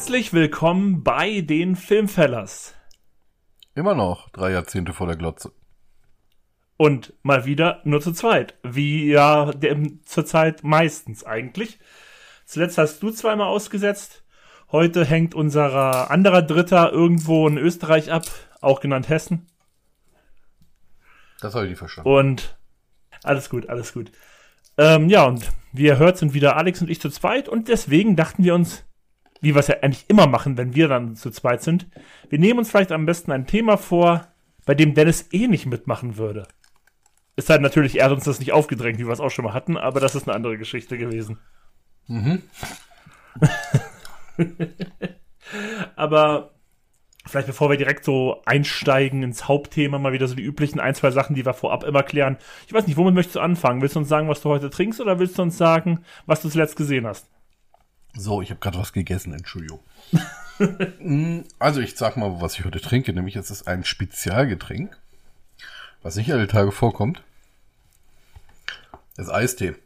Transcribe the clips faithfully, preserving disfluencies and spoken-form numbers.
Herzlich willkommen bei den Filmfellers. Immer noch drei Jahrzehnte vor der Glotze. Und mal wieder nur zu zweit. Wie ja dem, zurzeit meistens eigentlich. Zuletzt hast du zweimal ausgesetzt. Heute hängt unser anderer Dritter irgendwo in Österreich ab, auch genannt Hessen. Das habe ich nicht verstanden. Und alles gut, alles gut. Ähm, ja, und wie ihr hört, sind wieder Alex und ich zu zweit. Und deswegen dachten wir uns, wie wir es ja eigentlich immer machen, wenn wir dann zu zweit sind, wir nehmen uns vielleicht am besten ein Thema vor, bei dem Dennis eh nicht mitmachen würde. Ist halt natürlich, er hat uns das nicht aufgedrängt, wie wir es auch schon mal hatten, aber das ist eine andere Geschichte gewesen. Mhm. Aber vielleicht bevor wir direkt so einsteigen ins Hauptthema, mal wieder so die üblichen ein, zwei Sachen, die wir vorab immer klären. Ich weiß nicht, womit möchtest du anfangen? Willst du uns sagen, was du heute trinkst, oder willst du uns sagen, was du zuletzt gesehen hast? So, ich habe gerade was gegessen, Entschuldigung. Also ich sag mal, was ich heute trinke, nämlich es ist ein Spezialgetränk, was nicht alle Tage vorkommt. Das ist Eistee.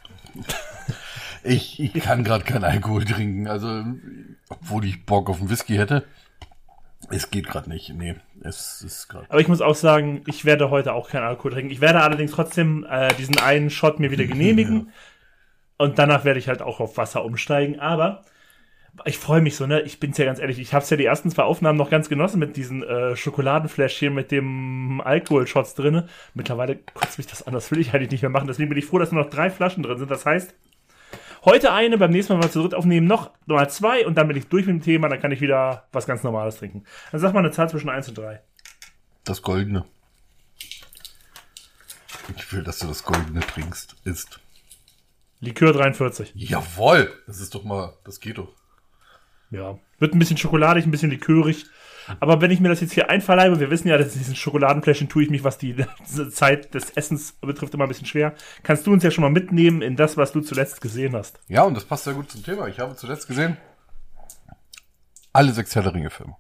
Ich, ich kann gerade keinen Alkohol trinken, also obwohl ich Bock auf einen Whisky hätte. Es geht gerade nicht, nee, es ist gerade. Aber ich muss auch sagen, ich werde heute auch keinen Alkohol trinken. Ich werde allerdings trotzdem äh, diesen einen Shot mir wieder genehmigen. Ja. Und danach werde ich halt auch auf Wasser umsteigen. Aber ich freue mich so, ne? Ich bin's ja ganz ehrlich, ich habe es ja die ersten zwei Aufnahmen noch ganz genossen mit diesen äh, Schokoladenfläschchen mit dem Alkoholshots drin. Mittlerweile kotzt mich das an, das will ich eigentlich nicht mehr machen. Deswegen bin ich froh, dass nur noch drei Flaschen drin sind. Das heißt, heute eine, beim nächsten Mal, wenn wir zu dritt aufnehmen, noch mal zwei und dann bin ich durch mit dem Thema, dann kann ich wieder was ganz Normales trinken. Dann sag mal eine Zahl zwischen eins und drei. Das Goldene. Ich will, dass du das Goldene trinkst, isst. Likör dreiundvierzig. Jawohl, das ist doch mal, das geht doch. Ja, wird ein bisschen schokoladig, ein bisschen likörig. Aber wenn ich mir das jetzt hier einverleibe, wir wissen ja, dass diesen Schokoladenfläschchen tue ich mich, was die Zeit des Essens betrifft, immer ein bisschen schwer. Kannst du uns ja schon mal mitnehmen in das, was du zuletzt gesehen hast? Ja, und das passt sehr gut zum Thema. Ich habe zuletzt gesehen alle sechs Herr der Ringe-Filme.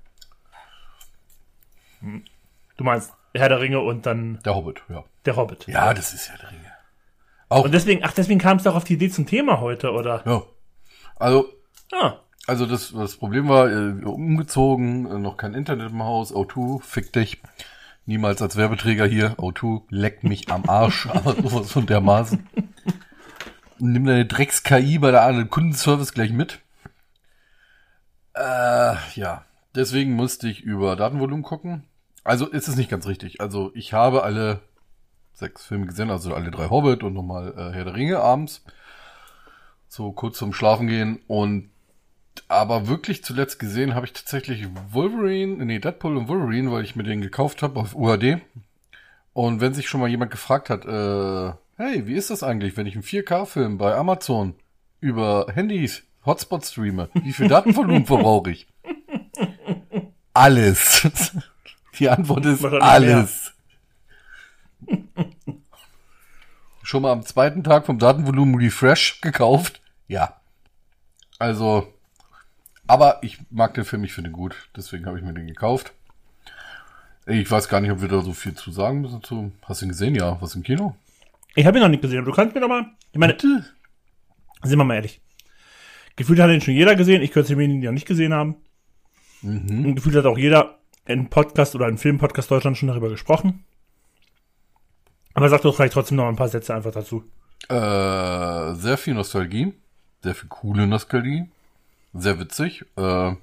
Du meinst Herr der Ringe und dann... Der Hobbit, ja. Der Hobbit. Ja, das ist Herr der Ringe. Auch. Und deswegen, ach, deswegen kam es doch auf die Idee zum Thema heute, oder? Ja. Also... Ah. Also das, das Problem war, äh, umgezogen, äh, noch kein Internet im Haus, O zwei, fick dich. Niemals als Werbeträger hier, O zwei, leck mich am Arsch, aber sowas von dermaßen. Nimm deine Drecks-K I bei der anderen Kundenservice gleich mit. Äh, ja, deswegen musste ich über Datenvolumen gucken. Also ist es nicht ganz richtig. Also ich habe alle sechs Filme gesehen, also alle drei Hobbit und nochmal äh, Herr der Ringe abends. So kurz zum Schlafen gehen und aber wirklich zuletzt gesehen habe ich tatsächlich Wolverine, nee, Deadpool und Wolverine, weil ich mir den gekauft habe auf U H D. Und wenn sich schon mal jemand gefragt hat, äh, hey, wie ist das eigentlich, wenn ich einen vier K-Film bei Amazon über Handys Hotspot streame? Wie viel Datenvolumen verbrauche ich? Alles. Die Antwort ist alles. Schon mal am zweiten Tag vom Datenvolumen Refresh gekauft? Ja. Also... Aber ich mag den Film, ich finde ihn gut, deswegen habe ich mir den gekauft. Ich weiß gar nicht, ob wir da so viel zu sagen müssen. Zu. Hast du ihn gesehen? Ja, was im Kino? Ich habe ihn noch nicht gesehen, aber du kannst mir doch mal... Ich meine, Bitte? Sind wir mal ehrlich. Gefühlt hat ihn schon jeder gesehen, ich könnte ihn ja nicht gesehen haben. Mhm. Und gefühlt hat auch jeder in Podcast oder in Filmpodcast Deutschland schon darüber gesprochen. Aber sag doch vielleicht trotzdem noch ein paar Sätze einfach dazu. Äh, sehr viel Nostalgie, sehr viel coole Nostalgie. Sehr witzig. Äh, ja,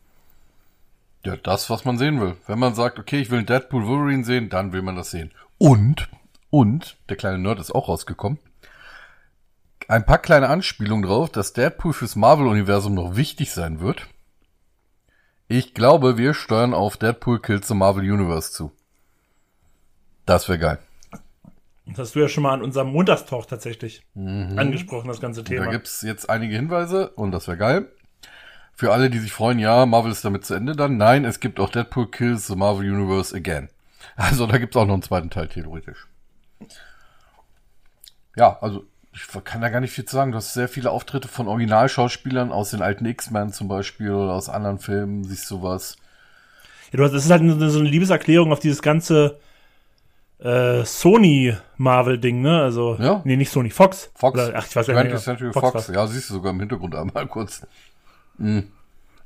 das, was man sehen will. Wenn man sagt, okay, ich will einen Deadpool Wolverine sehen, dann will man das sehen. Und, und, der kleine Nerd ist auch rausgekommen, ein paar kleine Anspielungen drauf, dass Deadpool fürs Marvel-Universum noch wichtig sein wird. Ich glaube, wir steuern auf Deadpool Kills the Marvel Universe zu. Das wäre geil. Das hast du ja schon mal an unserem Montagstalk tatsächlich mhm. angesprochen, das ganze Thema. Da gibt's jetzt einige Hinweise und das wäre geil. Für alle, die sich freuen, ja, Marvel ist damit zu Ende dann. Nein, es gibt auch Deadpool Kills the Marvel Universe again. Also da gibt's auch noch einen zweiten Teil, theoretisch. Ja, also ich kann da gar nicht viel zu sagen. Du hast sehr viele Auftritte von Originalschauspielern aus den alten X-Men zum Beispiel oder aus anderen Filmen, siehst du was. Ja, du hast, das ist halt so eine Liebeserklärung auf dieses ganze äh, Sony-Marvel-Ding, ne? Also, ja? Nee, nicht Sony, Fox. Fox. Oder, ach, ich weiß twentieth Century Fox, Fox. Ja, siehst du sogar im Hintergrund einmal kurz. Mhm.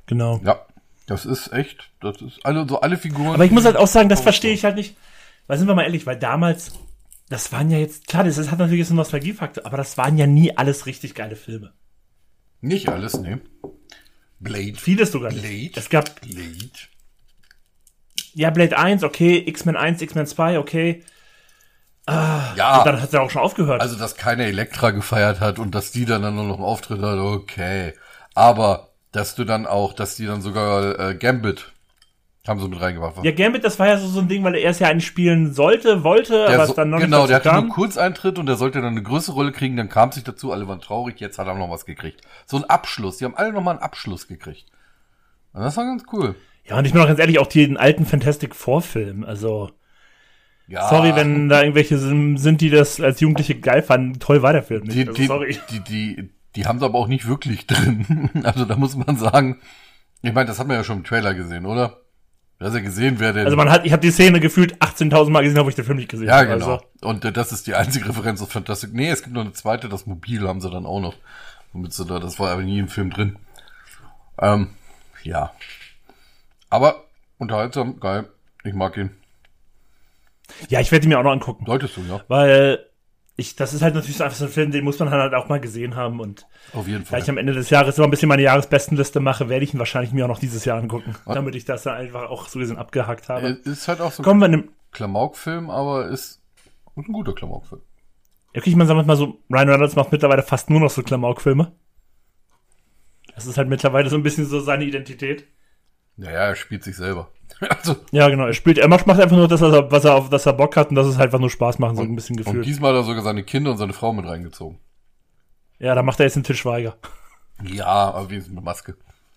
Genau. Ja, das ist echt, das ist alle, so alle Figuren. Aber ich muss halt auch sagen, das verstehe ich halt nicht, weil sind wir mal ehrlich, weil damals, das waren ja jetzt, klar, das, das hat natürlich jetzt einen Nostalgiefaktor, aber das waren ja nie alles richtig geile Filme. Nicht alles, ne. Blade. Vieles sogar nicht. Blade. Es gab, Blade. ja, Blade eins, okay, X-Men eins, X-Men zwei, okay. Ah, Ja. Und dann hat es ja auch schon aufgehört. Also, dass keiner Elektra gefeiert hat und dass die dann, dann nur noch einen Auftritt hat, okay. Aber, dass du dann auch, dass die dann sogar äh, Gambit haben sie mit reingebracht. Ja, Gambit, das war ja so, so ein Ding, weil er es ja eigentlich spielen sollte, wollte, Der aber so, es dann noch genau, nicht der dazu hatte kam. nur Kurzeintritt und der sollte dann eine größere Rolle kriegen, dann kam es sich dazu, alle waren traurig, jetzt hat er noch was gekriegt. So ein Abschluss, die haben alle nochmal einen Abschluss gekriegt. Und das war ganz cool. Ja, und ich bin auch ganz ehrlich, auch den alten Fantastic Four-Film, also Ja. sorry, wenn da irgendwelche sind, sind, die das als Jugendliche geil fanden, toll war der Film nicht, Die, also die, sorry. die, die, die haben sie aber auch nicht wirklich drin. Also da muss man sagen, ich meine, das hat man ja schon im Trailer gesehen, oder? Du hast ja gesehen, wer denn... Also man hat, ich habe die Szene gefühlt achtzehntausend Mal gesehen, obwohl ich den Film nicht gesehen Ja, habe. genau. Also, Und äh, das ist die einzige Referenz auf Fantastic. Nee, es gibt noch eine zweite, das Mobil haben sie dann auch noch. Womit sie da, das war aber nie im Film drin. Ähm, ja. Aber unterhaltsam, geil. Ich mag ihn. ja, ich werde ihn mir auch noch angucken. Solltest du, ja. Weil ich, das ist halt natürlich so einfach so ein Film, den muss man halt auch mal gesehen haben. Und Auf jeden da Fall. ich am Ende des Jahres immer ein bisschen meine Jahresbestenliste mache, werde ich ihn wahrscheinlich mir auch noch dieses Jahr angucken. Was? Damit ich das dann einfach auch so gesehen abgehakt habe. Äh, Ist halt auch so ein Kommen wir in einem, Klamauk-Film, aber ist ein guter Klamauk-Film. okay, ich meine, sagen wir mal so, Ryan Reynolds macht mittlerweile fast nur noch so Klamauk-Filme. Das ist halt mittlerweile so ein bisschen so seine Identität. Naja, er spielt sich selber. Also, Ja, genau. Er spielt, er macht, macht einfach nur das, was er, was er auf das er Bock hat, und das ist halt einfach nur Spaß machen, so ein bisschen und gefühlt. diesmal hat er sogar seine Kinder und seine Frau mit reingezogen. Ja, da macht er jetzt den Til Schweiger. Ja, aber wenigstens mit Maske.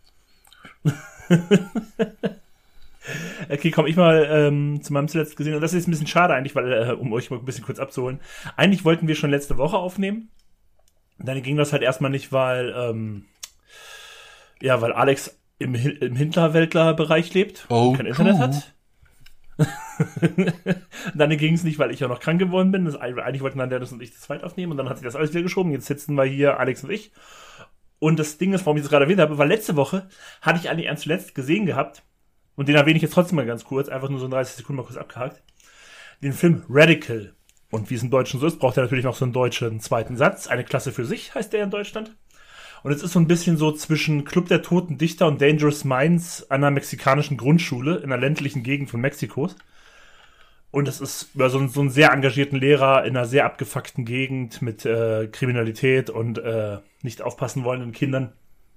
Okay, komm ich mal ähm, zu meinem zuletzt gesehen. Und das ist jetzt ein bisschen schade eigentlich, weil, äh, um euch mal ein bisschen kurz abzuholen. Eigentlich wollten wir schon letzte Woche aufnehmen. Dann ging das halt erstmal nicht, weil, ähm, ja, weil Alex im, Hin- im Hinterwäldler-Bereich lebt Oh, und kein Internet true. hat. Dann ging es nicht, weil ich ja noch krank geworden bin. Das, eigentlich wollten dann Dennis und ich das zweit aufnehmen und dann hat sich das alles wieder geschoben. Jetzt sitzen wir hier, Alex und ich. Und das Ding ist, warum ich das gerade erwähnt habe, weil letzte Woche hatte ich eigentlich einen zuletzt gesehen gehabt und den erwähne ich jetzt trotzdem mal ganz kurz, einfach nur so in dreißig Sekunden mal kurz abgehakt. Den Film Radical. Und wie es im Deutschen so ist, braucht er natürlich noch so einen deutschen zweiten Satz. Eine Klasse für sich heißt der in Deutschland. Und es ist so ein bisschen so zwischen Club der Toten Dichter und Dangerous Minds an einer mexikanischen Grundschule in einer ländlichen Gegend von Mexikos. Und es ist über so einen, so einen sehr engagierten Lehrer in einer sehr abgefuckten Gegend mit äh, Kriminalität und äh, nicht aufpassen wollenden Kindern.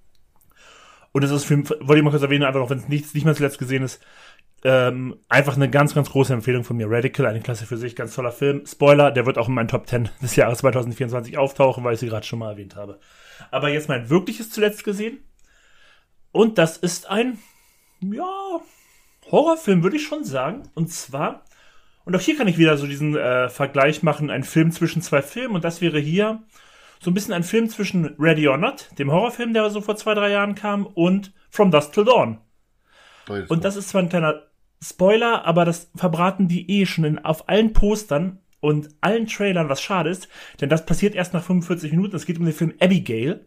Und es ist, für, wollte ich mal kurz erwähnen, einfach auch wenn es nicht, nicht mehr zuletzt gesehen ist, ähm, einfach eine ganz, ganz große Empfehlung von mir. Radical, eine Klasse für sich, ganz toller Film. Spoiler, der wird auch in meinen Top zehn des Jahres zwanzig vierundzwanzig auftauchen, weil ich sie gerade schon mal erwähnt habe. Aber jetzt mein wirkliches zuletzt gesehen. Und das ist ein, ja, Horrorfilm, würde ich schon sagen. Und zwar, und auch hier kann ich wieder so diesen äh, Vergleich machen, ein Film zwischen zwei Filmen. Und das wäre hier so ein bisschen ein Film zwischen Ready or Not, dem Horrorfilm, der so vor zwei, drei Jahren kam, und From Dusk Till Dawn. Und das ist zwar ein kleiner Spoiler, aber das verbraten die eh schon in, auf allen Postern und allen Trailern, was schade ist, denn das passiert erst nach fünfundvierzig Minuten. Es geht um den Film Abigail.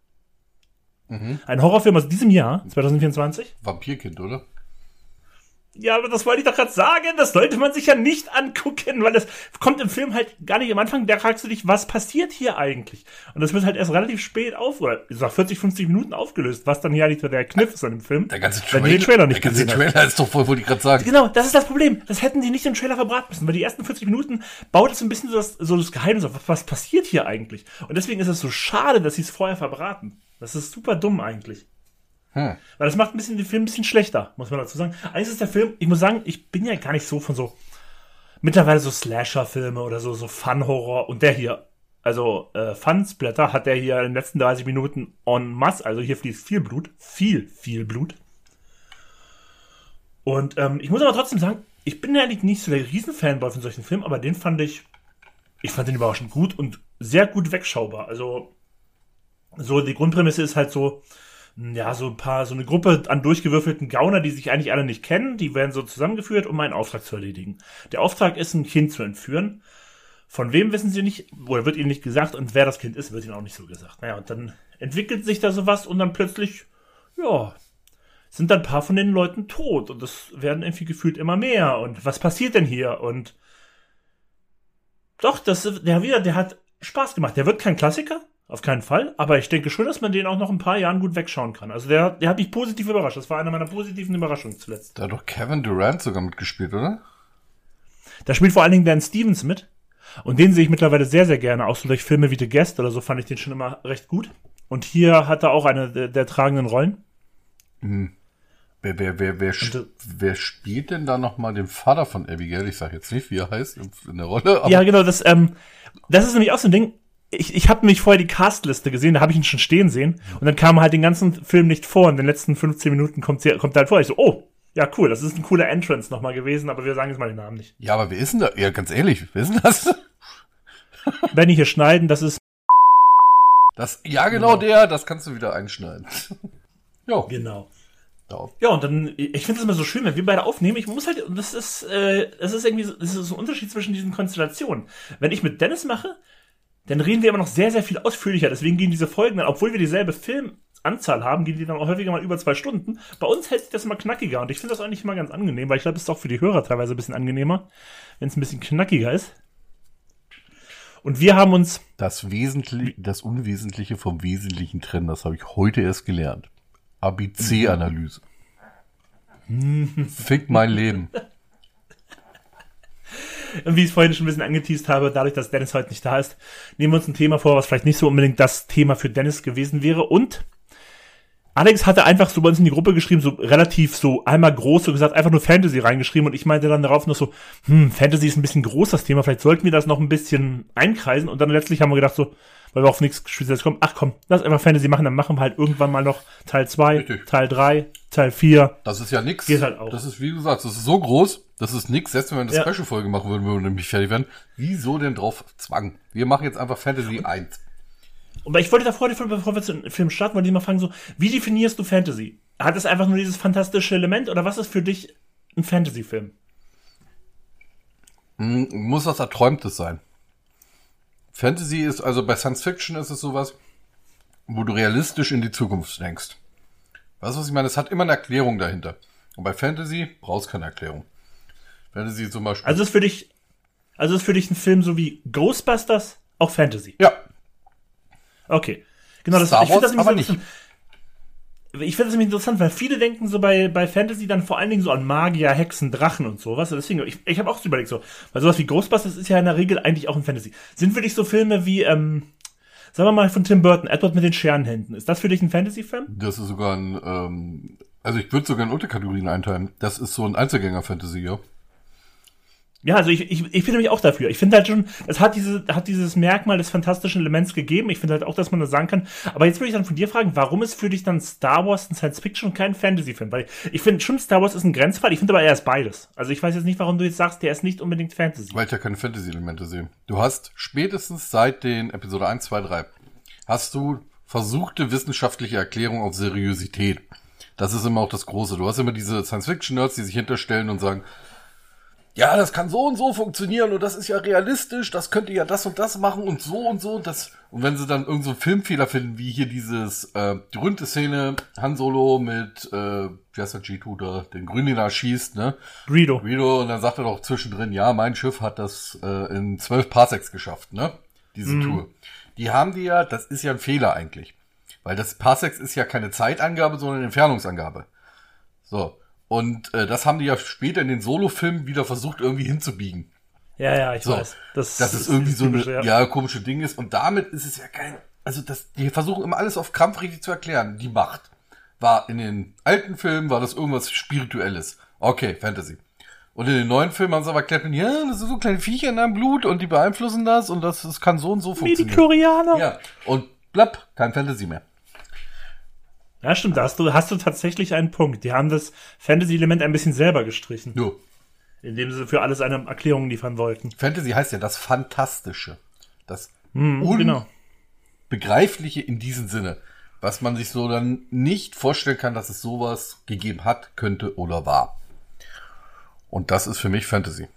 Mhm. Ein Horrorfilm aus diesem Jahr, zwanzig vierundzwanzig. Vampirkind, oder? Ja, aber das wollte ich doch gerade sagen, das sollte man sich ja nicht angucken, weil das kommt im Film halt gar nicht am Anfang, da fragst du dich, was passiert hier eigentlich? Und das wird halt erst relativ spät auf, oder nach vierzig, fünfzig Minuten aufgelöst, was dann ja nicht so der Kniff ist an dem Film. Der ganze wenn Trailer, du den Trailer nicht der ganze gesehen hast. Trailer ist doch voll, wollte ich gerade sagen. Genau, das ist das Problem. Das hätten die nicht im Trailer verbraten müssen, weil die ersten vierzig Minuten baut es so ein bisschen so das, so das Geheimnis auf, was, was passiert hier eigentlich? Und deswegen ist es so schade, dass sie es vorher verbraten. Das ist super dumm eigentlich. Hm. Weil das macht ein bisschen den Film ein bisschen schlechter, muss man dazu sagen. Eigentlich ist der Film, ich muss sagen, ich bin ja gar nicht so von so mittlerweile so Slasher-Filme oder so, so Fun-Horror. Und der hier, also äh, Fun-Splatter, hat der hier in den letzten dreißig Minuten en masse, also hier fließt viel Blut, viel, viel Blut. Und ähm, ich muss aber trotzdem sagen, ich bin ja eigentlich nicht so der Riesenfanboy von solchen Filmen, aber den fand ich, ich fand den überraschend gut und sehr gut wegschaubar. Also so die Grundprämisse ist halt so, ja, so ein paar, so eine Gruppe an durchgewürfelten Gauner, die sich eigentlich alle nicht kennen, die werden so zusammengeführt, um einen Auftrag zu erledigen. Der Auftrag ist, ein Kind zu entführen. Von wem wissen sie nicht, oder wird ihnen nicht gesagt, und wer das Kind ist, wird ihnen auch nicht so gesagt. Naja, und dann entwickelt sich da sowas und dann plötzlich, ja, sind dann ein paar von den Leuten tot und das werden irgendwie gefühlt immer mehr und was passiert denn hier? Und doch, das, der wieder, der hat Spaß gemacht. Der wird kein Klassiker, auf keinen Fall, aber ich denke schon, dass man den auch noch ein paar Jahren gut wegschauen kann. Also der, der hat mich positiv überrascht. Das war eine meiner positiven Überraschungen zuletzt. Da hat doch Kevin Durant sogar mitgespielt, oder? Da spielt vor allen Dingen Dan Stevens mit und den sehe ich mittlerweile sehr, sehr gerne, auch so durch Filme wie The Guest oder so fand ich den schon immer recht gut. Und hier hat er auch eine der, der tragenden Rollen. Hm. Wer, wer, wer, wer, Und, wer spielt denn da nochmal den Vater von Abigail? Ich sag jetzt nicht, wie er heißt in der Rolle. Aber ja, genau, das, ähm, das ist nämlich auch so ein Ding. Ich, ich habe nämlich vorher die Castliste gesehen, da habe ich ihn schon stehen sehen. Und dann kam er halt den ganzen Film nicht vor. In den letzten fünfzehn Minuten kommt, kommt er halt vor. Ich so, oh, ja cool, das ist ein cooler Entrance nochmal gewesen, aber wir sagen jetzt mal den Namen nicht. Ja, aber wer ist denn da? Ja, ganz ehrlich, wer ist denn das? Wenn ich hier schneiden, das ist... Das, ja, genau, genau. Der, das kannst du wieder einschneiden. Jo. Genau. Ja. Ja, und dann, ich finde es immer so schön, wenn wir beide aufnehmen, ich muss halt, das ist, äh, das ist irgendwie, so, das ist so ein Unterschied zwischen diesen Konstellationen. Wenn ich mit Dennis mache, dann reden wir immer noch sehr, sehr viel ausführlicher, deswegen gehen diese Folgen dann, obwohl wir dieselbe Filmanzahl haben, gehen die dann auch häufiger mal über zwei Stunden. Bei uns hält sich das immer knackiger und ich finde das eigentlich immer ganz angenehm, weil ich glaube, es ist auch für die Hörer teilweise ein bisschen angenehmer, wenn es ein bisschen knackiger ist. Und wir haben uns... Das Wesentliche, das Unwesentliche vom Wesentlichen trennen, das habe ich heute erst gelernt. A B C-Analyse. Fick mein Leben. Und wie ich es vorhin schon ein bisschen angeteast habe, dadurch, dass Dennis heute nicht da ist, nehmen wir uns ein Thema vor, was vielleicht nicht so unbedingt das Thema für Dennis gewesen wäre. Und Alex hatte einfach so bei uns in die Gruppe geschrieben, so relativ so einmal groß, so gesagt, einfach nur Fantasy reingeschrieben. Und ich meinte dann darauf noch so, hm, Fantasy ist ein bisschen groß, das Thema, vielleicht sollten wir das noch ein bisschen einkreisen. Und dann letztlich haben wir gedacht so, weil wir auf nichts Spezielles kommen, ach komm, lass einfach Fantasy machen, dann machen wir halt irgendwann mal noch Teil zwei, Teil drei, Teil vier. Das ist ja nix. Geht halt auch. Das ist, wie du sagst, das ist so groß, das ist nix. Selbst wenn wir eine ja. Special-Folge machen würden, würden wir nämlich fertig werden. Wieso denn drauf Zwang? Wir machen jetzt einfach Fantasy eins. Aber ich wollte davor, bevor wir zum Film starten, wollte ich mal fragen, so, wie definierst du Fantasy? Hat es einfach nur dieses fantastische Element oder was ist für dich ein Fantasy-Film? Hm, muss was Erträumtes sein. Fantasy ist, also bei Science Fiction ist es sowas, wo du realistisch in die Zukunft denkst. Weißt du, was ich meine? Es hat immer eine Erklärung dahinter. Und bei Fantasy brauchst du keine Erklärung. Fantasy zum Beispiel. Also ist für dich, also ist für dich ein Film so wie Ghostbusters auch Fantasy? Ja. Okay. Genau, das, Star ich finde Wars das aber nicht. Ich finde das nämlich interessant, weil viele denken so bei, bei Fantasy dann vor allen Dingen so an Magier, Hexen, Drachen und sowas. Deswegen, ich, ich habe auch so überlegt so, weil sowas wie Ghostbusters ist ja in der Regel eigentlich auch ein Fantasy. Sind für dich so Filme wie, ähm, sagen wir mal von Tim Burton, Edward mit den Scherenhänden, ist das für dich ein Fantasy-Film? Das ist sogar ein, ähm, also ich würde sogar in Unterkategorien einteilen. Das ist so ein Einzelgänger-Fantasy, ja. Ja, also ich, ich, ich bin nämlich auch dafür. Ich finde halt schon, es hat diese, hat dieses Merkmal des fantastischen Elements gegeben. Ich finde halt auch, dass man das sagen kann. Aber jetzt würde ich dann von dir fragen, warum ist für dich dann Star Wars ein Science-Fiction und kein Fantasy-Film? Weil ich finde schon, Star Wars ist ein Grenzfall. Ich finde aber, er ist beides. Also ich weiß jetzt nicht, warum du jetzt sagst, der ist nicht unbedingt Fantasy. Weil ich ja keine Fantasy-Elemente sehe. Du hast spätestens seit den Episode eins, zwei, drei hast du versuchte wissenschaftliche Erklärung auf Seriosität. Das ist immer auch das Große. Du hast immer diese Science-Fiction-Nerds, die sich hinterstellen und sagen, ja, das kann so und so funktionieren und das ist ja realistisch, das könnte ja das und das machen und so und so und das. Und wenn sie dann irgendeinen so Filmfehler finden, wie hier dieses, äh, die berühmte Szene, Han Solo mit, äh, wie heißt der G zwei da, den Grünen, den er schießt, ne? Greedo. Greedo, und dann sagt er doch zwischendrin, ja, mein Schiff hat das äh, in zwölf Parsecs geschafft, ne? Diese mm. Tour. Die haben die ja, das ist ja ein Fehler eigentlich. Weil das Parsecs ist ja keine Zeitangabe, sondern eine Entfernungsangabe. So. Und äh, das haben die ja später in den Solo-Filmen wieder versucht, irgendwie hinzubiegen. Ja, ja, ich so, weiß. Das, dass es irgendwie so eine ja. ja, komische Ding ist. Und damit ist es ja kein... Also das, die versuchen immer alles auf Krampf richtig zu erklären. Die Macht war in den alten Filmen, war das irgendwas Spirituelles. Okay, Fantasy. Und in den neuen Filmen haben sie aber erklärt, ja, das sind so kleine Viecher in deinem Blut und die beeinflussen das und das, das kann so und so funktionieren. Medichlorianer. Ja, und blapp, kein Fantasy mehr. Ja, stimmt, da hast du, hast du tatsächlich einen Punkt. Die haben das Fantasy-Element ein bisschen selber gestrichen. Jo. Indem sie für alles eine Erklärung liefern wollten. Fantasy heißt ja das Fantastische. Das hm, Unbegreifliche genau. in diesem Sinne. Was man sich so dann nicht vorstellen kann, dass es sowas gegeben hat, könnte oder war. Und das ist für mich Fantasy.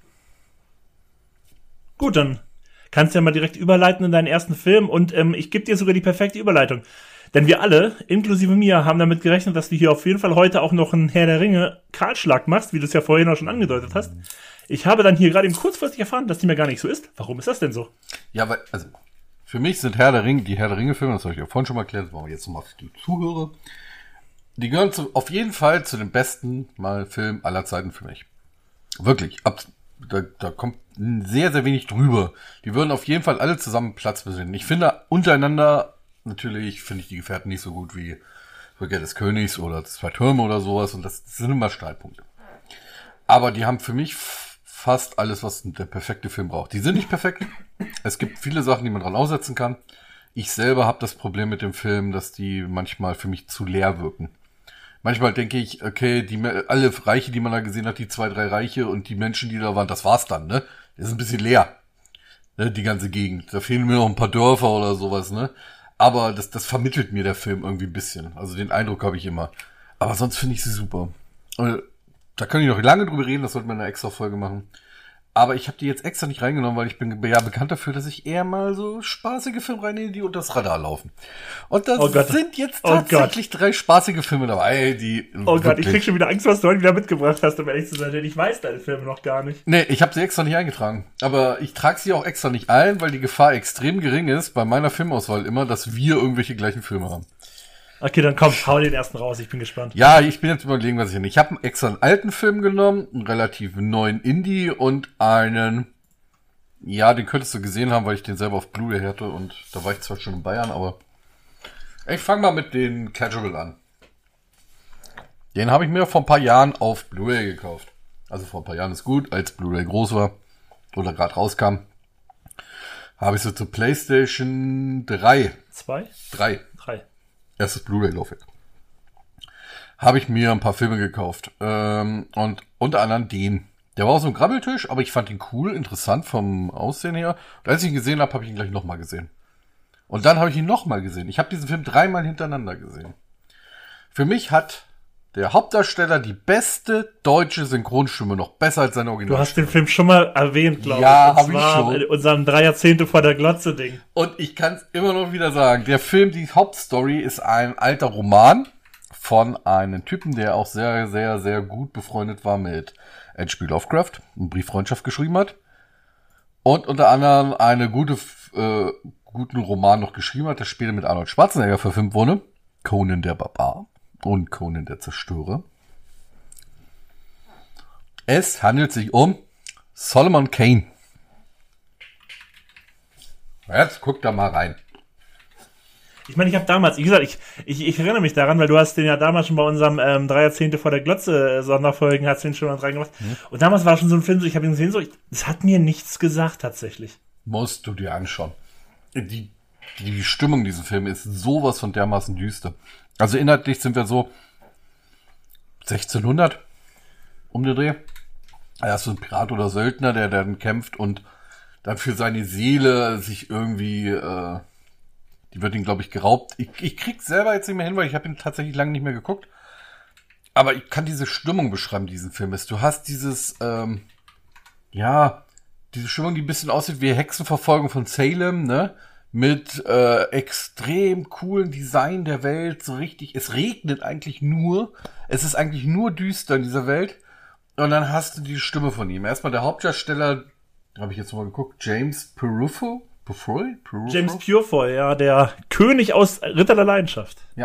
Gut, dann kannst du ja mal direkt überleiten in deinen ersten Film. Und ähm, ich gebe dir sogar die perfekte Überleitung. Denn wir alle, inklusive mir, haben damit gerechnet, dass du hier auf jeden Fall heute auch noch einen Herr der Ringe Kahlschlag machst, wie du es ja vorhin auch schon angedeutet hast. Ich habe dann hier gerade eben kurzfristig erfahren, dass die mir gar nicht so ist. Warum ist das denn so? Ja, weil, also, für mich sind Herr der Ringe, die Herr der Ringe-Filme, das habe ich ja vorhin schon mal erklärt, das machen wir jetzt nochmal für die Zuhörer. Die gehören zu, auf jeden Fall zu den besten mal Filmen aller Zeiten für mich. Wirklich. Ab, da, da kommt sehr, sehr wenig drüber. Die würden auf jeden Fall alle zusammen Platz befinden. Ich finde, untereinander, natürlich finde ich die Gefährten nicht so gut wie Rückkehr des Königs oder Zwei Türme oder sowas. Und das, das sind immer Streitpunkte. Aber die haben für mich f- fast alles, was der perfekte Film braucht. Die sind nicht perfekt. Es gibt viele Sachen, die man dran aussetzen kann. Ich selber habe das Problem mit dem Film, dass die manchmal für mich zu leer wirken. Manchmal denke ich, okay, die alle Reiche, die man da gesehen hat, die zwei, drei Reiche und die Menschen, die da waren, das war's dann, ne? Das ist ein bisschen leer, ne, die ganze Gegend. Da fehlen mir noch ein paar Dörfer oder sowas, ne? Aber das, das vermittelt mir der Film irgendwie ein bisschen. Also den Eindruck habe ich immer. Aber sonst finde ich sie super. Und da kann ich noch lange drüber reden, das sollten wir in einer extra Folge machen. Aber ich habe die jetzt extra nicht reingenommen, weil ich bin ja bekannt dafür, dass ich eher mal so spaßige Filme reinnehme, die unter das Radar laufen. Und da oh sind jetzt tatsächlich oh drei spaßige Filme dabei, die Oh wirklich Gott, ich krieg schon wieder Angst, was du heute wieder mitgebracht hast, um ehrlich zu sein, denn ich weiß deine Filme noch gar nicht. Nee, ich habe sie extra nicht eingetragen. Aber ich trage sie auch extra nicht ein, weil die Gefahr extrem gering ist, bei meiner Filmauswahl immer, dass wir irgendwelche gleichen Filme haben. Okay, dann komm, hau den ersten raus, ich bin gespannt. Ja, ich bin jetzt überlegen, was ich nehme. Ich habe extra einen alten Film genommen, einen relativ neuen Indie und einen, ja, den könntest du gesehen haben, weil ich den selber auf Blu-ray hatte und da war ich zwar schon in Bayern, aber ich fange mal mit den Casual an. Den habe ich mir vor ein paar Jahren auf Blu-ray gekauft. Also vor ein paar Jahren ist gut, als Blu-ray groß war oder gerade rauskam, habe ich so zur PlayStation drei. Zwei? Drei. Drei. Erstes Blu-ray-Laufwerk. Habe ich mir ein paar Filme gekauft. Ähm, und unter anderem den. Der war auf so einem Grabbeltisch, aber ich fand ihn cool, interessant vom Aussehen her. Und als ich ihn gesehen habe, habe ich ihn gleich nochmal gesehen. Und dann habe ich ihn nochmal gesehen. Ich habe diesen Film dreimal hintereinander gesehen. Für mich hat der Hauptdarsteller die beste deutsche Synchronstimme, noch besser als seine Originalstimme. Du hast den Film schon mal erwähnt, glaube ja, ich. Ja, habe ich schon. In unserem drei Jahrzehnte vor der Glotze-Ding. Und ich kann es immer noch wieder sagen. Der Film, die Hauptstory, ist ein alter Roman von einem Typen, der auch sehr, sehr, sehr gut befreundet war mit H P Lovecraft, eine Brieffreundschaft geschrieben hat. Und unter anderem eine gute, äh, guten Roman noch geschrieben hat, der später mit Arnold Schwarzenegger verfilmt wurde. Conan der Barbar und Conan der Zerstörer. Es handelt sich um Solomon Kane. Jetzt guck da mal rein. Ich meine, ich habe damals, wie gesagt, ich, ich, ich erinnere mich daran, weil du hast den ja damals schon bei unserem ähm, drei Jahrzehnte vor der Glotze äh, Sonderfolgen, hast du den schon mal reingemacht. Hm. Und damals war schon so ein Film, so ich habe ihn gesehen, so, ich, das hat mir nichts gesagt tatsächlich. Musst du dir anschauen. Die, die Stimmung in diesem Film ist sowas von dermaßen düster. Also inhaltlich sind wir so sechzehnhundert um den Dreh. Er ist so ein Pirat oder Söldner, der dann kämpft und dann für seine Seele sich irgendwie, äh, die wird ihm, glaube ich, geraubt. Ich, ich krieg's selber jetzt nicht mehr hin, weil ich habe ihn tatsächlich lange nicht mehr geguckt. Aber ich kann diese Stimmung beschreiben, diesen Film ist. Du hast dieses, ähm, ja, diese Stimmung, die ein bisschen aussieht wie Hexenverfolgung von Salem, ne? Mit äh, extrem coolen Design der Welt, so richtig. Es regnet eigentlich nur. Es ist eigentlich nur düster in dieser Welt. Und dann hast du die Stimme von ihm. Erstmal der Hauptdarsteller, habe ich jetzt mal geguckt, James Purefoy. Purefoy? Purefoy? James Purefoy, ja, der König aus Ritter der Leidenschaft. Ja.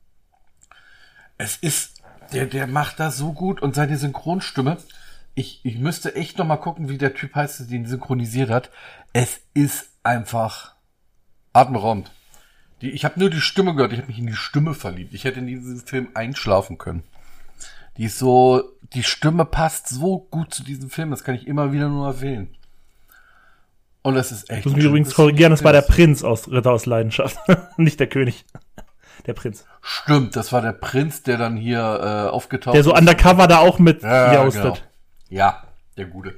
Es ist, der, der macht das so gut und seine Synchronstimme. Ich, ich müsste echt noch mal gucken, wie der Typ heißt, der den synchronisiert hat. Es ist einfach atemberaubend. Die, ich habe nur die Stimme gehört, ich habe mich in die Stimme verliebt. Ich hätte in diesem Film einschlafen können. Die ist so, die Stimme passt so gut zu diesem Film, das kann ich immer wieder nur erwähnen. Und das ist echt. Ich muss mich übrigens korrigieren, das war der Prinz aus Ritter aus Leidenschaft, nicht der König. Der Prinz. Stimmt, das war der Prinz, der dann hier äh, aufgetaucht ist. Der so ist. Undercover da auch mit ja, jaustet. Genau. Ja, der Gute.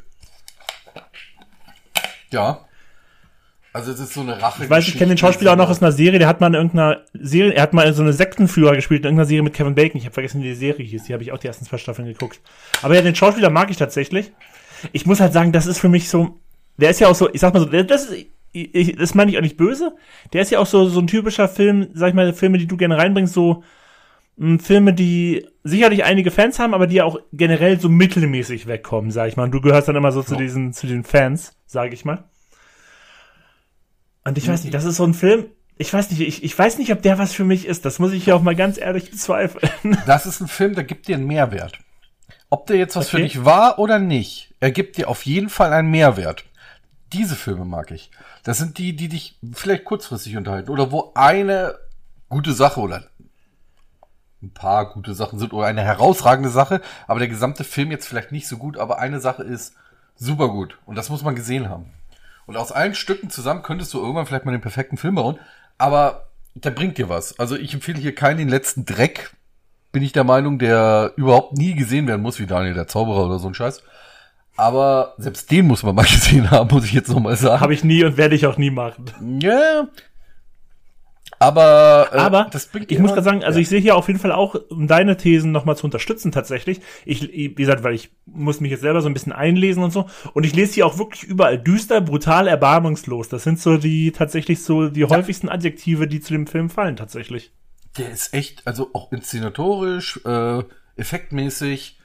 Ja. Also es ist so eine Rache. Ich weiß, ich kenne den Schauspieler auch noch aus einer Serie, der hat mal in irgendeiner Serie, er hat mal so eine Sektenführer gespielt in irgendeiner Serie mit Kevin Bacon. Ich habe vergessen, wie die Serie hieß. Die habe ich auch die ersten zwei Staffeln geguckt. Aber ja, den Schauspieler mag ich tatsächlich. Ich muss halt sagen, das ist für mich so, der ist ja auch so, ich sag mal so, das ist, ich, das meine ich auch nicht böse. Der ist ja auch so, so ein typischer Film, sag ich mal, Filme, die du gerne reinbringst, so mh, Filme, die sicherlich einige Fans haben, aber die ja auch generell so mittelmäßig wegkommen, sag ich mal. Und du gehörst dann immer so ja. zu diesen, zu den Fans, sag ich mal. Und ich weiß nicht, das ist so ein Film, ich weiß nicht, ich, ich weiß nicht, ob der was für mich ist. Das muss ich hier auch mal ganz ehrlich bezweifeln. Das ist ein Film, der gibt dir einen Mehrwert. Ob der jetzt was okay. für dich war oder nicht, er gibt dir auf jeden Fall einen Mehrwert. Diese Filme mag ich. Das sind die, die dich vielleicht kurzfristig unterhalten. Oder wo eine gute Sache oder ein paar gute Sachen sind oder eine herausragende Sache, aber der gesamte Film jetzt vielleicht nicht so gut, aber eine Sache ist super gut. Und das muss man gesehen haben. Und aus allen Stücken zusammen könntest du irgendwann vielleicht mal den perfekten Film bauen, aber der bringt dir was. Also ich empfehle hier keinen den letzten Dreck, bin ich der Meinung, der überhaupt nie gesehen werden muss, wie Daniel der Zauberer oder so ein Scheiß. Aber selbst den muss man mal gesehen haben, muss ich jetzt nochmal sagen. Habe ich nie und werde ich auch nie machen. Ja, yeah. Aber, äh, aber das bringt ich muss gerade sagen, also ja. ich sehe hier auf jeden Fall auch, um deine Thesen nochmal zu unterstützen tatsächlich. Ich, wie gesagt, weil ich muss mich jetzt selber so ein bisschen einlesen und so. Und ich lese hier auch wirklich überall düster, brutal, erbarmungslos. Das sind so die, tatsächlich so die ja. häufigsten Adjektive, die zu dem Film fallen tatsächlich. Der ist echt, also auch inszenatorisch, äh, effektmäßig.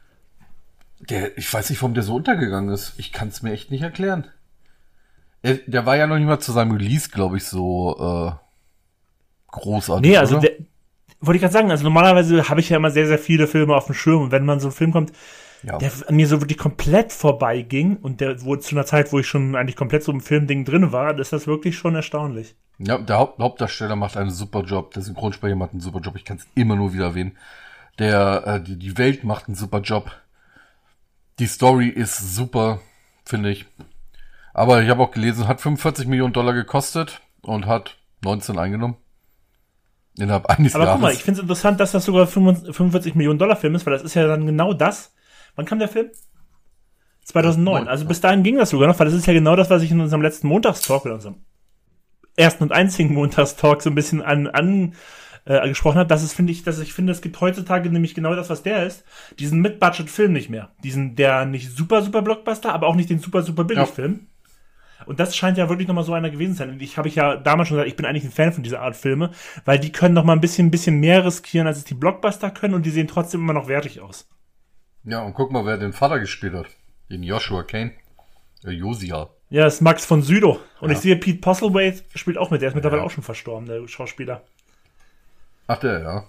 Der, ich weiß nicht, warum der so untergegangen ist. Ich kann es mir echt nicht erklären. Er, der war ja noch nicht mal zu seinem Release, glaube ich, so, äh, großartig. Nee, also oder? Der, wollte ich gerade sagen, also normalerweise habe ich ja immer sehr, sehr viele Filme auf dem Schirm und wenn man so einen Film kommt, ja. der an mir so wirklich komplett vorbeiging und der wo zu einer Zeit, wo ich schon eigentlich komplett so im Filmding drin war, ist das wirklich schon erstaunlich. Ja, der Haupt- Hauptdarsteller macht einen super Job, der Synchronsprecher macht einen super Job, ich kann es immer nur wieder erwähnen. Der, äh, die, die Welt macht einen super Job. Die Story ist super, finde ich. Aber ich habe auch gelesen, hat fünfundvierzig Millionen Dollar gekostet und hat neunzehn eingenommen. Innerhalb eines Aber Jahres. guck mal, ich finde es interessant, dass das sogar fünfundvierzig Millionen Dollar Film ist, weil das ist ja dann genau das. Wann kam der Film? zweitausendneun. Also bis dahin ging das sogar noch, weil das ist ja genau das, was ich in unserem letzten Montagstalk, oder unserem ersten und einzigen Montagstalk so ein bisschen an, an äh, gesprochen habe. Das ist, finde ich, dass ich finde, es gibt heutzutage nämlich genau das, was der ist. Diesen Mid-Budget-Film nicht mehr. Diesen, der nicht super, super Blockbuster, aber auch nicht den super, super Billig-Film. Ja. Und das scheint ja wirklich nochmal so einer gewesen zu sein. Und ich habe ich ja damals schon gesagt, ich bin eigentlich ein Fan von dieser Art Filme, weil die können nochmal ein bisschen, ein bisschen mehr riskieren, als es die Blockbuster können und die sehen trotzdem immer noch wertig aus. Ja, und guck mal, wer den Vater gespielt hat. Den Joshua Kane. Der Josia. Ja, das ist Max von Sydow. Und ja. ich sehe, Pete Postlethwaite spielt auch mit. Der ist mittlerweile ja. auch schon verstorben, der Schauspieler. Ach, der, ja.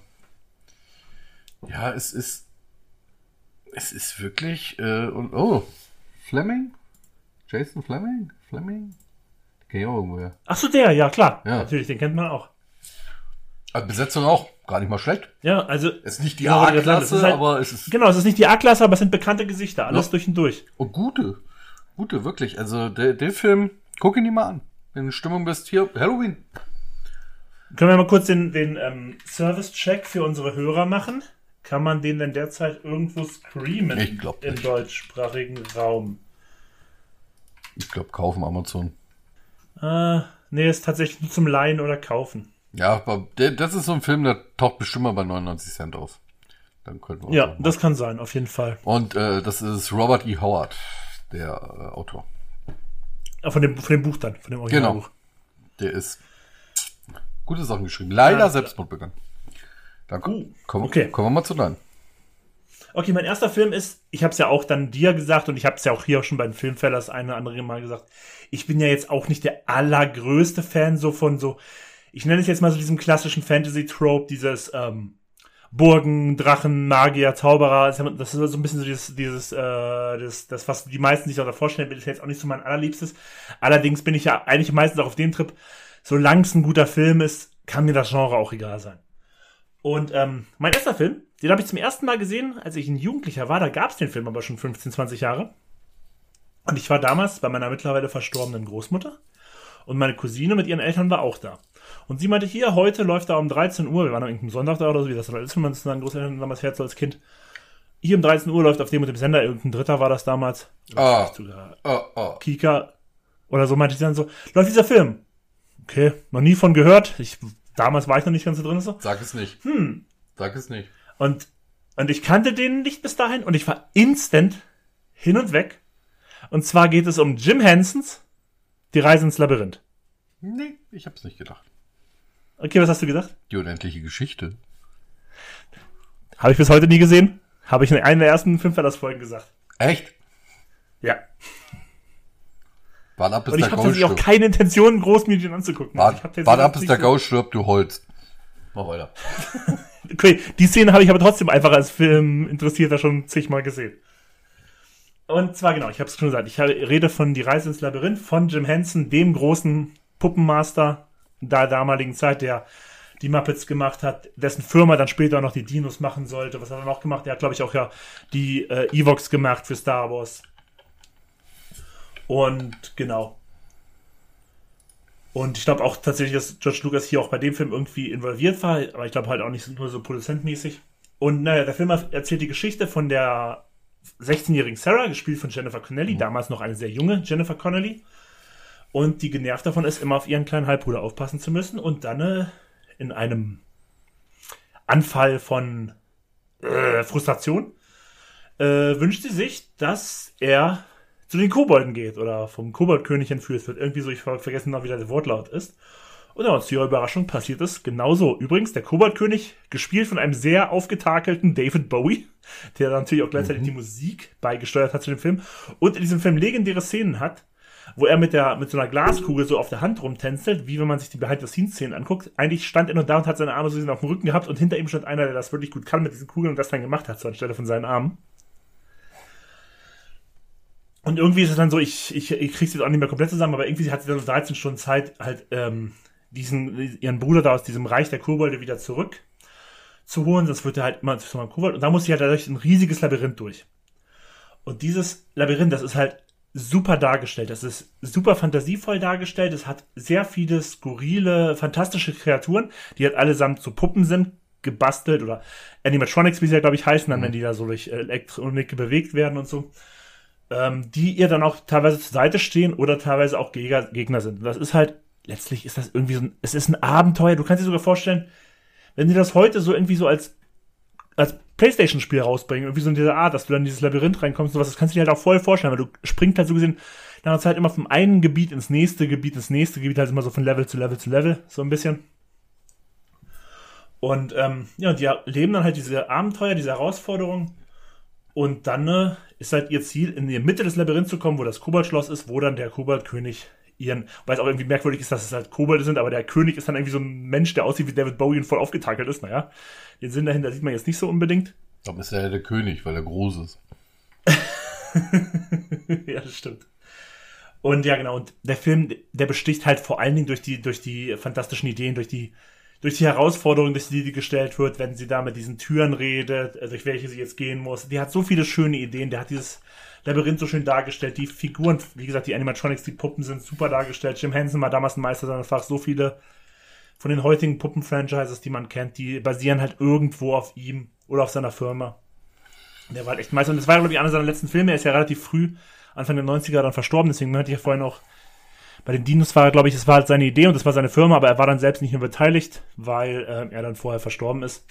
Ja, es ist es ist wirklich äh, und oh, Fleming? Jason Fleming? Fleming? Kenn ich auch irgendwoher. Ach so, der, ja klar. Ja. Natürlich, den kennt man auch. Also Besetzung auch, gar nicht mal schlecht. Ja, also es ist nicht die genau, A-Klasse, halt, aber es ist genau, es ist nicht die A-Klasse, aber es sind bekannte Gesichter, alles ja. durch und durch. Und gute, gute, wirklich. Also der, der Film, guck ihn dir mal an. Wenn du in Stimmung bist, hier Halloween. Können wir mal kurz den, den ähm, Service-Check für unsere Hörer machen? Kann man den denn derzeit irgendwo streamen ich glaub im nicht. deutschsprachigen Raum? Ich glaube, kaufen Amazon. Äh, nee, ist tatsächlich nur zum Leihen oder Kaufen. Ja, aber der, das ist so ein Film, der taucht bestimmt mal bei neunundneunzig Cent auf. Dann könnten wir ja, das kann sein, auf jeden Fall. Und äh, das ist Robert E. Howard, der äh, Autor. Ah, von dem, von dem Buch dann, von dem Originalbuch. Genau. Der ist gute Sachen geschrieben. Leider ja, Selbstmord begangen. Dann uh, kommen, okay. kommen wir mal zu deinem. Okay, mein erster Film ist, ich habe es ja auch dann dir gesagt und ich habe es ja auch hier auch schon bei den Filmfellers eine oder andere Mal gesagt, ich bin ja jetzt auch nicht der allergrößte Fan so von so, ich nenne es jetzt mal so diesem klassischen Fantasy-Trope, dieses ähm, Burgen, Drachen, Magier, Zauberer, das ist so ein bisschen so dieses, dieses äh, das, das, was die meisten sich darunter vorstellen, ist jetzt auch nicht so mein allerliebstes. Allerdings bin ich ja eigentlich meistens auch auf dem Trip, solange es ein guter Film ist, kann mir das Genre auch egal sein. Und ähm, mein erster Film, den habe ich zum ersten Mal gesehen, als ich ein Jugendlicher war. Da gab es den Film aber schon fünfzehn, zwanzig Jahre. Und ich war damals bei meiner mittlerweile verstorbenen Großmutter. Und meine Cousine mit ihren Eltern war auch da. Und sie meinte, hier, heute läuft da um dreizehn Uhr, wir waren an irgendeinem Sonntag da oder so, wie das dann ist, wenn man zu seinen Großeltern damals fährt, so als Kind. Hier um dreizehn Uhr läuft auf dem und dem Sender, irgendein Dritter war das damals. Ah, oh, oh. Kika oder so, meinte sie dann so, läuft dieser Film. Okay, noch nie von gehört. Ich... Damals war ich noch nicht ganz so drin. So. Sag es nicht. Hm. Sag es nicht. Und, und ich kannte den nicht bis dahin und ich war instant hin und weg. Und zwar geht es um Jim Hensons Die Reise ins Labyrinth. Nee, ich hab's nicht gedacht. Okay, was hast du gedacht? Die unendliche Geschichte. Habe ich bis heute nie gesehen. Habe ich in einer der ersten Filmverlassfolgen gesagt. Echt? Ja. Warte ab, bis Und ich der habe Gau tatsächlich auch stirbt. keine Intention, groß mir den anzugucken. Also ich hab Warte tatsächlich ab, bis nicht der so- Gau stirbt, du Holz. Mach weiter. Okay, die Szene habe ich aber trotzdem einfach als Filminteressierter schon zigmal gesehen. Und zwar genau, ich habe es schon gesagt, ich rede von Die Reise ins Labyrinth von Jim Henson, dem großen Puppenmaster der damaligen Zeit, der die Muppets gemacht hat, dessen Firma dann später auch noch die Dinos machen sollte. Was hat er noch gemacht? Er hat, glaube ich, auch ja die äh, Ewoks gemacht für Star Wars. Und genau. Und ich glaube auch tatsächlich, dass George Lucas hier auch bei dem Film irgendwie involviert war, aber ich glaube halt auch nicht nur so produzentmäßig. Und naja, der Film erzählt die Geschichte von der sechzehnjährigen Sarah, gespielt von Jennifer Connelly, damals noch eine sehr junge Jennifer Connelly. Und die genervt davon ist, immer auf ihren kleinen Halbbruder aufpassen zu müssen und dann äh, in einem Anfall von äh, Frustration äh, wünscht sie sich, dass er zu den Kobolden geht oder vom Koboldkönig entführt wird. Irgendwie so, ich ver- vergessen noch, wie der Wortlaut ist. Und ja, zu ihrer Überraschung passiert es genauso. Übrigens, der Koboldkönig, gespielt von einem sehr aufgetakelten David Bowie, der dann natürlich auch gleichzeitig mhm. die Musik beigesteuert hat zu dem Film und in diesem Film legendäre Szenen hat, wo er mit der mit so einer Glaskugel so auf der Hand rumtänzelt, wie wenn man sich die Behind-the-Scenes-Szenen anguckt. Eigentlich stand er nur da und hat seine Arme so auf dem Rücken gehabt und hinter ihm stand einer, der das wirklich gut kann mit diesen Kugeln und das dann gemacht hat, so anstelle von seinen Armen. Und irgendwie ist es dann so, ich, ich, ich krieg's jetzt auch nicht mehr komplett zusammen, aber irgendwie hat sie dann so dreizehn Stunden Zeit, halt ähm, diesen ihren Bruder da aus diesem Reich der Kobolde wieder zurück zu holen, sonst wird er halt immer zu einem Kobold. Und da muss sie halt dadurch ein riesiges Labyrinth durch. Und dieses Labyrinth, das ist halt super dargestellt. Das ist super fantasievoll dargestellt. Es hat sehr viele skurrile, fantastische Kreaturen, die halt allesamt so Puppen sind, gebastelt oder Animatronics, wie sie ja, glaube ich, heißen, dann, wenn die da so durch Elektronik bewegt werden und so. Ähm, die ihr dann auch teilweise zur Seite stehen oder teilweise auch Gegner, Gegner sind. Und das ist halt, letztlich ist das irgendwie so ein, es ist ein Abenteuer. Du kannst dir sogar vorstellen, wenn sie das heute so irgendwie so als als Playstation-Spiel rausbringen, irgendwie so in dieser Art, dass du dann in dieses Labyrinth reinkommst und sowas, das kannst du dir halt auch voll vorstellen, weil du springst halt so gesehen nach einer Zeit immer vom einen Gebiet ins nächste Gebiet, ins nächste Gebiet, halt immer so von Level zu Level zu Level, so ein bisschen. Und ähm, ja, die leben dann halt diese Abenteuer, diese Herausforderungen und dann äh, ist halt ihr Ziel, in die Mitte des Labyrinths zu kommen, wo das Koboldschloss ist, wo dann der Koboldkönig ihren, weil es auch irgendwie merkwürdig ist, dass es halt Kobolde sind, aber der König ist dann irgendwie so ein Mensch, der aussieht wie David Bowie und voll aufgetakelt ist, naja. Den Sinn dahinter sieht man jetzt nicht so unbedingt. Darum ist er ja der König, weil er groß ist. Ja, das stimmt. Und ja, genau, und der Film, der besticht halt vor allen Dingen durch die, durch die fantastischen Ideen, durch die, durch die Herausforderungen, durch die die gestellt wird, wenn sie da mit diesen Türen redet, durch welche sie jetzt gehen muss. Die hat so viele schöne Ideen, der hat dieses Labyrinth so schön dargestellt, die Figuren, wie gesagt, die Animatronics, die Puppen sind super dargestellt. Jim Henson war damals ein Meister seines Fachs, so viele von den heutigen Puppen-Franchises, die man kennt, die basieren halt irgendwo auf ihm oder auf seiner Firma. Der war halt echt Meister. Und das war, glaube ich, einer seiner letzten Filme. Er ist ja relativ früh, Anfang der neunziger, dann verstorben. Deswegen meinte ich ja vorhin auch, bei den Dinos war, glaube ich, das war halt seine Idee und das war seine Firma, aber er war dann selbst nicht mehr beteiligt, weil äh, er dann vorher verstorben ist.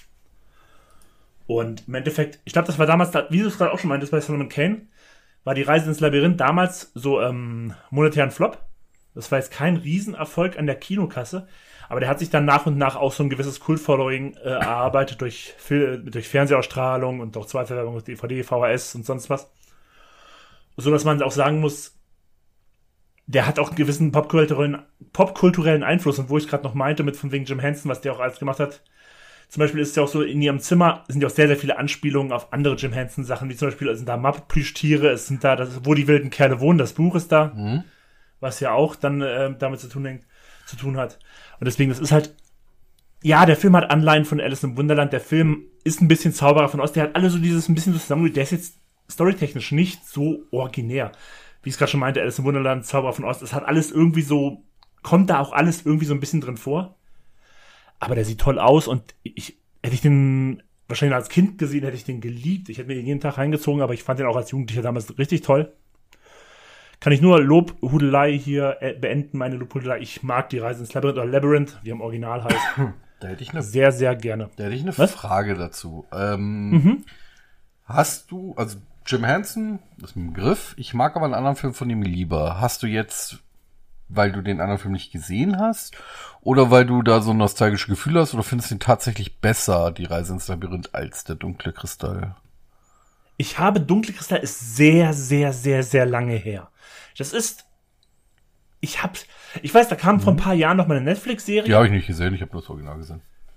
Und im Endeffekt, ich glaube, das war damals, wie du es gerade auch schon meintest, bei Solomon Kane, war die Reise ins Labyrinth damals so ähm, monetären Flop. Das war jetzt kein Riesenerfolg an der Kinokasse, aber der hat sich dann nach und nach auch so ein gewisses Kult-Following äh, erarbeitet durch, durch Fernsehausstrahlung und auch Zweitverwerbung mit D V D, V H S und sonst was. So dass man auch sagen muss, der hat auch einen gewissen popkulturellen, popkulturellen Einfluss. Und wo ich gerade noch meinte, mit von wegen Jim Henson, was der auch alles gemacht hat. Zum Beispiel ist es ja auch so, in ihrem Zimmer sind ja auch sehr, sehr viele Anspielungen auf andere Jim Henson-Sachen, wie zum Beispiel sind da Muppet-Plüschtiere, es sind da, das, wo die wilden Kerle wohnen, das Buch ist da, mhm. was ja auch dann äh, damit zu tun, zu tun hat. Und deswegen, das ist halt, ja, der Film hat Anleihen von Alice im Wunderland, der Film ist ein bisschen Zauberer von Ost, der hat alle so dieses ein bisschen so zusammen, der ist jetzt storytechnisch nicht so originär. Wie ich es gerade schon meinte, Alice im Wunderland, Zauberer von Ost, es hat alles irgendwie so, kommt da auch alles irgendwie so ein bisschen drin vor. Aber der sieht toll aus und ich, hätte ich den wahrscheinlich als Kind gesehen, hätte ich den geliebt. Ich hätte mir den jeden Tag reingezogen, aber ich fand den auch als Jugendlicher damals richtig toll. Kann ich nur Lobhudelei hier beenden, meine Lobhudelei. Ich mag die Reise ins Labyrinth oder Labyrinth, wie im Original heißt. Da hätte ich eine, sehr, sehr gerne. Da hätte ich eine Was? Frage dazu. Ähm, Mhm. Hast du, also Jim Henson, das ist ein Begriff, ich mag aber einen anderen Film von ihm lieber. Hast du jetzt weil du den anderen Film nicht gesehen hast? Oder weil du da so ein nostalgisches Gefühl hast? Oder findest du ihn tatsächlich besser, die Reise ins Labyrinth, als der dunkle Kristall? Ich habe Dunkle Kristall ist sehr, sehr, sehr, sehr lange her. Das ist, ich hab's, ich weiß, da kam mhm. vor ein paar Jahren noch mal eine Netflix-Serie. Die habe ich nicht gesehen, ich habe nur das Original gesehen.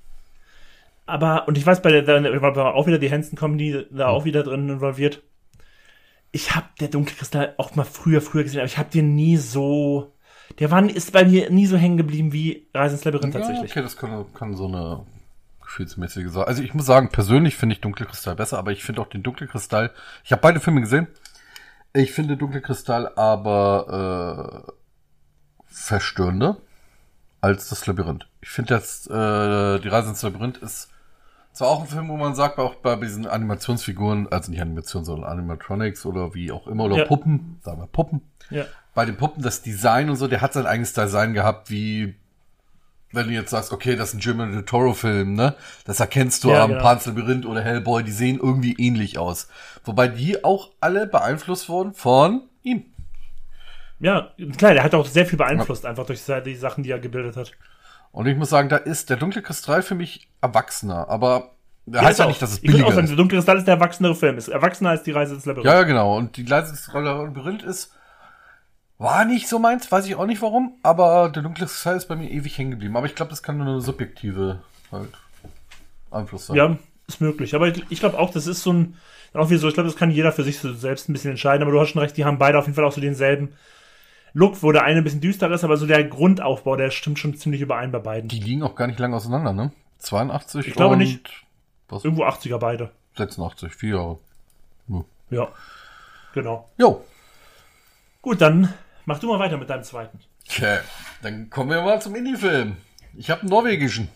Aber, und ich weiß, bei der, da war auch wieder die Hanson Comedy da auch wieder drin involviert. Ich habe der Dunkle Kristall auch mal früher, früher gesehen, aber ich habe den nie so, der war, ist bei mir nie so hängen geblieben wie Reise ins Labyrinth ja, tatsächlich. Okay, das kann, kann so eine gefühlsmäßige Sache. Also ich muss sagen, persönlich finde ich Dunkle Kristall besser, aber ich finde auch den Dunkle Kristall, ich habe beide Filme gesehen, ich finde Dunkle Kristall aber äh, verstörender als das Labyrinth. Ich finde jetzt, äh, die Reise ins Labyrinth ist zwar auch ein Film, wo man sagt, auch bei diesen Animationsfiguren, also nicht Animation, sondern Animatronics oder wie auch immer, oder ja. Puppen, sagen wir Puppen. Ja. Bei den Puppen, das Design und so, der hat sein eigenes Design gehabt, wie wenn du jetzt sagst, okay, das ist ein Guillermo del Toro-Film, ne? Das erkennst du ja, am genau. Pan's Labyrinth oder Hellboy, die sehen irgendwie ähnlich aus. Wobei die auch alle beeinflusst wurden von ihm. Ja, klar, der hat auch sehr viel beeinflusst, ja. einfach durch die Sachen, die er gebildet hat. Und ich muss sagen, da ist der Dunkle Kristall für mich erwachsener, aber der heißt ja nicht, dass es billiger ist. Ich würde auch sagen, der Dunkle Kristall ist der erwachsenere Film, ist erwachsener als die Reise ins Labyrinth. Ja, ja, genau. Und die Reise ins Labyrinth ist, war nicht so meins, weiß ich auch nicht warum, aber der Dunkle Kristall ist bei mir ewig hängen geblieben. Aber ich glaube, das kann nur eine subjektive halt Einfluss sein. Ja, ist möglich. Aber ich, ich glaube auch, das ist so ein, auch wie so, ich glaube, das kann jeder für sich so selbst ein bisschen entscheiden, aber du hast schon recht, die haben beide auf jeden Fall auch so denselben Look, wo der eine ein bisschen düster ist, aber so der Grundaufbau, der stimmt schon ziemlich überein bei beiden. Die liegen auch gar nicht lange auseinander, ne? zweiundachtzig Ich glaube und nicht. Was? Irgendwo achtziger beide. sechsundachtzig, vier Jahre. Hm. Ja, genau. Jo. Gut, dann mach du mal weiter mit deinem zweiten. Okay, dann kommen wir mal zum Indie-Film. Ich habe einen norwegischen.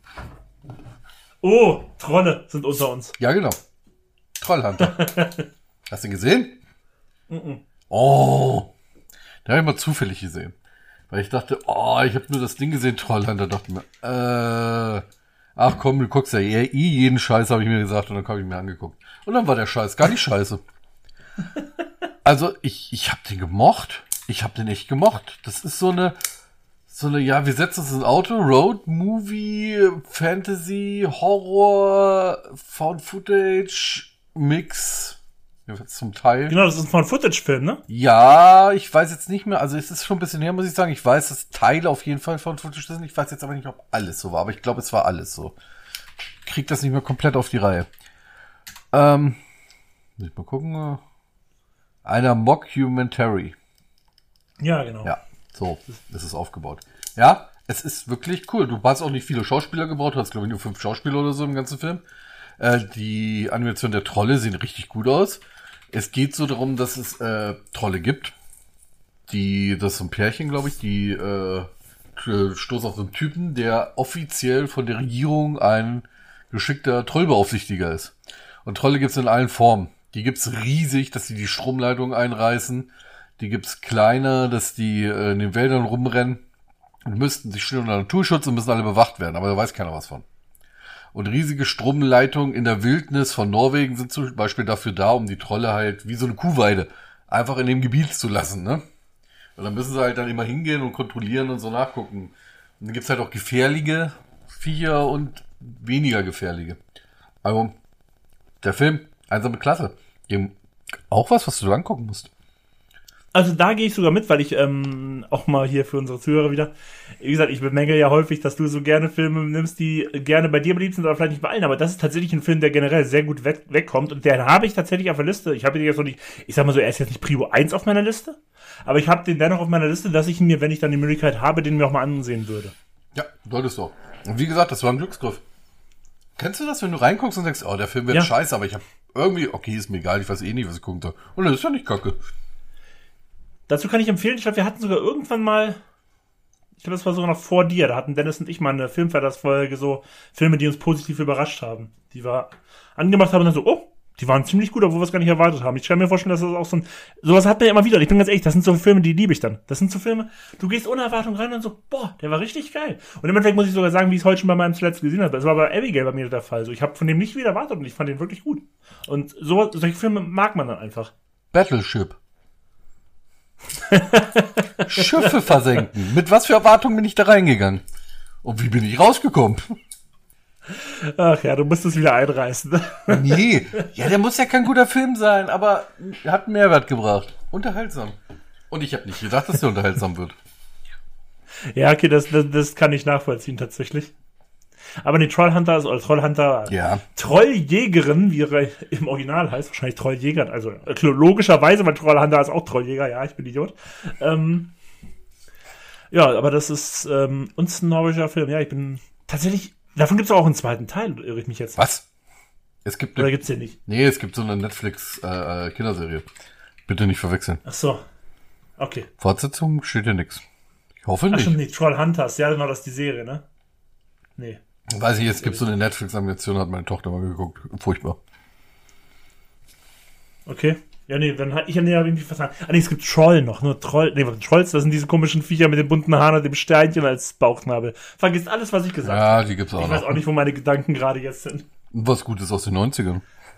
Oh, Trolle sind unter uns. Ja, genau. Trollhunter. Hast du ihn gesehen? Mm-mm. Oh. Den habe ich mal zufällig gesehen. Weil ich dachte, oh, ich habe nur das Ding gesehen, Trollhunter. Da dachte ich mir, äh, ach komm, du guckst ja eh jeden Scheiß, habe ich mir gesagt. Und dann habe ich mir angeguckt. Und dann war der Scheiß gar nicht scheiße. Also, ich, ich habe den gemocht. Ich habe den echt gemocht. Das ist so eine, so eine, ja, wir setzen uns ins Auto, Road, Movie, Fantasy, Horror, Found Footage, Mix. Zum Teil. Genau, das ist ein Found-Footage-Film, ne? Ja, ich weiß jetzt nicht mehr, also es ist schon ein bisschen her, muss ich sagen. Ich weiß, dass Teile auf jeden Fall Found-Footage sind. Ich weiß jetzt aber nicht, ob alles so war, aber ich glaube, es war alles so. Ich krieg das nicht mehr komplett auf die Reihe. Ähm, muss ich mal gucken. Einer Mockumentary. Ja, genau. Ja, so ist es aufgebaut. Ja, es ist wirklich cool. Du hast auch nicht viele Schauspieler gebaut, du hast, glaube ich, nur fünf Schauspieler oder so im ganzen Film. Äh, die Animation der Trolle sehen richtig gut aus. Es geht so darum, dass es äh, Trolle gibt. Die, das ist so ein Pärchen, glaube ich, die äh, stoßen auf so einen Typen, der offiziell von der Regierung ein geschickter Trollbeaufsichtiger ist. Und Trolle gibt's in allen Formen. Die gibt's riesig, dass die die Stromleitung einreißen. Die gibt's kleiner, dass die äh, in den Wäldern rumrennen und müssten sich stehen unter Naturschutz und müssen alle bewacht werden. Aber da weiß keiner was von. Und riesige Stromleitungen in der Wildnis von Norwegen sind zum Beispiel dafür da, um die Trolle halt wie so eine Kuhweide einfach in dem Gebiet zu lassen, ne? Und dann müssen sie halt dann immer hingehen und kontrollieren und so nachgucken. Und dann gibt's halt auch gefährliche Viecher und weniger gefährliche. Also, der Film, einsame Klasse. Eben auch was, was du angucken musst. Also da gehe ich sogar mit, weil ich ähm, auch mal hier für unsere Zuhörer wieder, wie gesagt, ich bemängel ja häufig, dass du so gerne Filme nimmst, die gerne bei dir beliebt sind, aber vielleicht nicht bei allen, aber das ist tatsächlich ein Film, der generell sehr gut weg, wegkommt und den habe ich tatsächlich auf der Liste. Ich habe den jetzt noch nicht, ich sag mal so, er ist jetzt nicht Prio eins auf meiner Liste, aber ich habe den dennoch auf meiner Liste, dass ich ihn mir, wenn ich dann die Möglichkeit habe, den mir auch mal ansehen würde. Ja, solltest du auch. Und wie gesagt, das war ein Glücksgriff. Kennst du das, wenn du reinguckst und denkst, oh, der Film wird ja scheiße, aber ich habe irgendwie, okay, ist mir egal, ich weiß eh nicht, was ich gucken soll. Und das ist ja nicht kacke. Dazu kann ich empfehlen, ich glaube, wir hatten sogar irgendwann mal, ich glaube, das war sogar noch vor dir, da hatten Dennis und ich mal eine Filmverlassfolge, so Filme, die uns positiv überrascht haben. Die wir angemacht haben und dann so, oh, die waren ziemlich gut, obwohl wir es gar nicht erwartet haben. Ich kann mir vorstellen, dass das auch so ein, sowas hat man ja immer wieder. Und ich bin ganz ehrlich, das sind so Filme, die liebe ich dann. Das sind so Filme, du gehst ohne Erwartung rein und so, boah, der war richtig geil. Und im Endeffekt muss ich sogar sagen, wie ich es heute schon bei meinem zuletzt gesehen habe. Das war bei Abigail bei mir der Fall. So, ich habe von dem nicht wieder erwartet und ich fand den wirklich gut. Und so, solche Filme mag man dann einfach. Battleship. Schiffe versenken. Mit was für Erwartungen bin ich da reingegangen? Und wie bin ich rausgekommen? Ach ja, du musst es wieder einreißen. Nee, ja, der muss ja kein guter Film sein, aber hat einen Mehrwert gebracht. Unterhaltsam. Und ich habe nicht gedacht, dass der unterhaltsam wird. Ja, okay, das, das, das kann ich nachvollziehen tatsächlich. Aber die Trollhunter, also Trollhunter, ja. Trolljägerin, wie er im Original heißt, wahrscheinlich Trolljäger, also logischerweise, weil Trollhunter ist auch Trolljäger, ja, ich bin Idiot. Ähm, ja, aber das ist ähm, uns ein norwegischer Film, ja, ich bin tatsächlich, davon gibt es auch einen zweiten Teil, irre ich mich jetzt. Was? Es gibt Oder gibt's den nicht? Nee, es gibt so eine Netflix-Kinderserie. Äh, Bitte nicht verwechseln. Ach so, okay. Fortsetzung steht ja nix. Ich hoffe nicht. Ach schon, nee, Trollhunters, ja, genau, das ist die Serie, ne? Nee. Weiß ich, es gibt so eine Netflix-Animation, hat meine Tochter mal geguckt. Furchtbar. Okay. Ja, nee, dann hat ich ja nee, hab ich nicht verstanden. Ah, nee, es gibt Troll noch, nur Troll. Nee, Trolls, das sind diese komischen Viecher mit den bunten Haaren und dem Sternchen als Bauchnabel. Vergisst alles, was ich gesagt habe. Ja, die gibt's auch Ich noch. weiß auch nicht, wo meine Gedanken gerade jetzt sind. Was Gutes aus den neunzigern.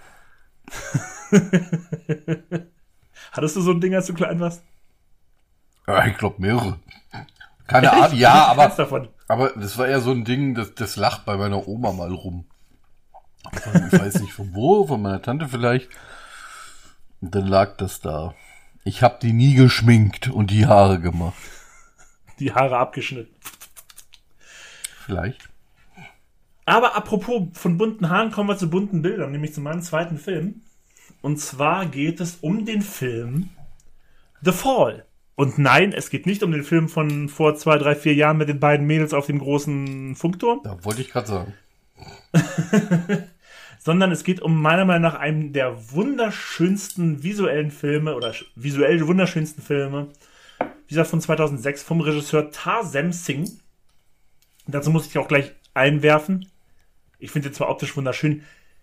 Hattest du so ein Ding, als du klein warst? Ja, ich glaube mehrere. Keine Ahnung, ja, aber, davon. aber das war eher so ein Ding, das, das lacht bei meiner Oma mal rum. Ich weiß nicht von wo, von meiner Tante vielleicht. Und dann lag das da. Ich habe die nie geschminkt und die Haare gemacht. Die Haare abgeschnitten. Vielleicht. Aber apropos von bunten Haaren, kommen wir zu bunten Bildern, nämlich zu meinem zweiten Film. Und zwar geht es um den Film The Fall. Und nein, es geht nicht um den Film von vor zwei, drei, vier Jahren mit den beiden Mädels auf dem großen Funkturm. Da wollte ich gerade sagen. Sondern es geht um meiner Meinung nach einen der wunderschönsten visuellen Filme oder visuell wunderschönsten Filme, wie gesagt von zweitausendsechs vom Regisseur Tarsem Singh. Dazu muss ich auch gleich einwerfen. Ich finde den zwar optisch wunderschön.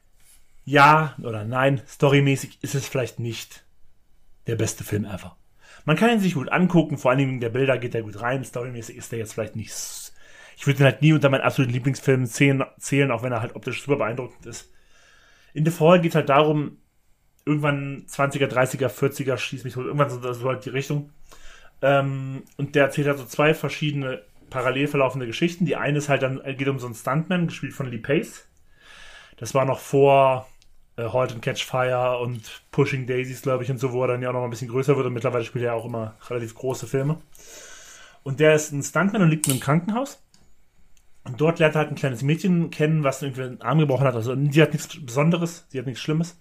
Ja oder nein, storymäßig ist es vielleicht nicht der beste Film ever. Man kann ihn sich gut angucken, vor allen Dingen der Bilder geht er gut rein. Storymäßig ist der jetzt vielleicht nicht. Ich würde ihn halt nie unter meinen absoluten Lieblingsfilmen zählen, auch wenn er halt optisch super beeindruckend ist. In The Fall geht es halt darum, irgendwann zwanziger, dreißiger, vierziger, schieß mich so, irgendwann so, so halt die Richtung. Ähm, und der erzählt halt so zwei verschiedene parallel verlaufende Geschichten. Die eine ist halt dann, geht um so einen Stuntman, gespielt von Lee Pace. Das war noch vor äh, Halt and Catch Fire und Pushing Daisies, glaube ich, und so, wo er dann ja auch noch ein bisschen größer wird und mittlerweile spielt er auch immer relativ große Filme. Und der ist ein Stuntman und liegt in einem Krankenhaus. Und dort lernt er halt ein kleines Mädchen kennen, was irgendwie einen Arm gebrochen hat. Also sie hat nichts Besonderes, sie hat nichts Schlimmes.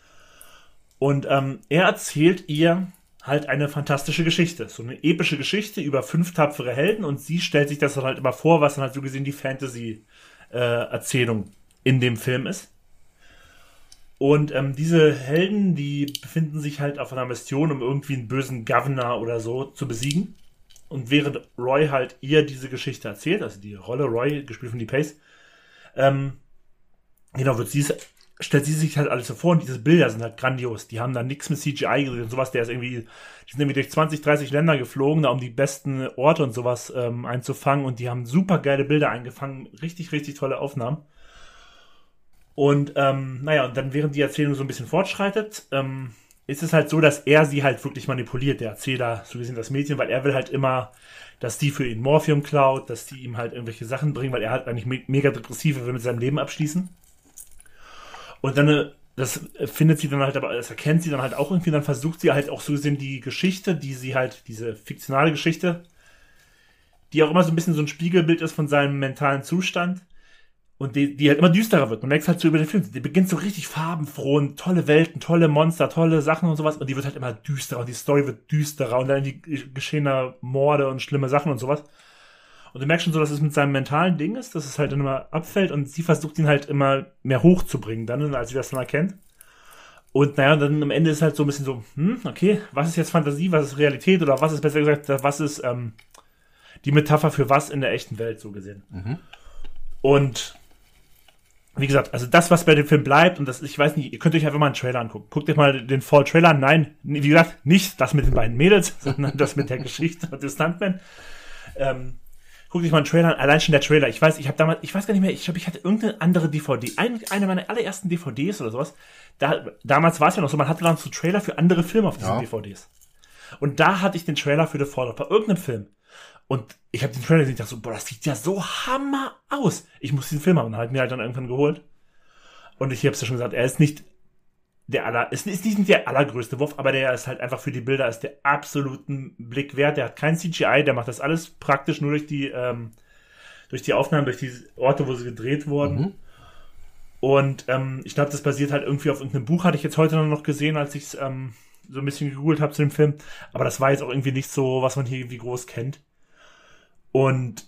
Und ähm, er erzählt ihr halt eine fantastische Geschichte. So eine epische Geschichte über fünf tapfere Helden. Und sie stellt sich das dann halt immer vor, was dann halt so gesehen die Fantasy-Erzählung äh, in dem Film ist. Und ähm, diese Helden, die befinden sich halt auf einer Mission, um irgendwie einen bösen Governor oder so zu besiegen. Und während Roy halt ihr diese Geschichte erzählt, also die Rolle Roy, gespielt von Lee Pace, ähm, genau, wird sie, stellt sie sich halt alles so vor und diese Bilder sind halt grandios. Die haben da nichts mit C G I gesehen und sowas, der ist irgendwie, die sind irgendwie durch zwanzig, dreißig Länder geflogen, da um die besten Orte und sowas ähm, einzufangen und die haben super geile Bilder eingefangen, richtig, richtig tolle Aufnahmen. Und, ähm, naja, und dann während die Erzählung so ein bisschen fortschreitet, ähm, ist es halt so, dass er sie halt wirklich manipuliert, der Erzähler, so gesehen das Mädchen, weil er will halt immer, dass die für ihn Morphium klaut, dass die ihm halt irgendwelche Sachen bringen, weil er halt eigentlich me- mega depressiv will mit seinem Leben abschließen. Und dann, das findet sie dann halt, aber das erkennt sie dann halt auch irgendwie, dann versucht sie halt auch so gesehen die Geschichte, die sie halt, diese fiktionale Geschichte, die auch immer so ein bisschen so ein Spiegelbild ist von seinem mentalen Zustand, und die, die halt immer düsterer wird. Man merkt halt so über den Film. Die beginnt so richtig farbenfroh und tolle Welten, tolle Monster, tolle Sachen und sowas. Und die wird halt immer düsterer und die Story wird düsterer und dann die geschehene Morde und schlimme Sachen und sowas. Und du merkst schon so, dass es mit seinem mentalen Ding ist, dass es halt dann immer abfällt und sie versucht ihn halt immer mehr hochzubringen dann, als sie das dann erkennt. Und naja, dann am Ende ist halt so ein bisschen so, hm, okay, was ist jetzt Fantasie, was ist Realität oder was ist besser gesagt, was ist ähm, die Metapher für was in der echten Welt, so gesehen. Mhm. Und wie gesagt, also das, was bei dem Film bleibt, und das, ich weiß nicht, ihr könnt euch einfach mal einen Trailer angucken. Guckt euch mal den Fall-Trailer an. Nein, wie gesagt, nicht das mit den beiden Mädels, sondern das mit der Geschichte und dem Stuntman. Ähm, guckt euch mal einen Trailer an. Allein schon der Trailer. Ich weiß, ich habe damals, ich weiß gar nicht mehr, ich glaube, ich hatte irgendeine andere D V D. Ein, eine meiner allerersten D V Ds oder sowas. Da, damals war es ja noch so, man hatte dann so Trailer für andere Filme auf diesen ja. D V Ds. Und da hatte ich den Trailer für The Fall bei irgendeinem Film. Und ich habe den Trailer gesehen und dachte so, boah, das sieht ja so hammer aus. Ich muss diesen Film haben. Und habe mir halt dann irgendwann geholt. Und ich habe es ja schon gesagt, er ist nicht der aller, ist nicht der allergrößte Wurf, aber der ist halt einfach für die Bilder ist der absoluten Blick wert. Der hat kein C G I, der macht das alles praktisch nur durch die, ähm, durch die Aufnahmen, durch die Orte, wo sie gedreht wurden. Mhm. Und ähm, ich glaube, das basiert halt irgendwie auf irgendeinem Buch, hatte ich jetzt heute noch gesehen, als ich es ähm, so ein bisschen gegoogelt habe zu dem Film. Aber das war jetzt auch irgendwie nicht so, was man hier irgendwie groß kennt. Und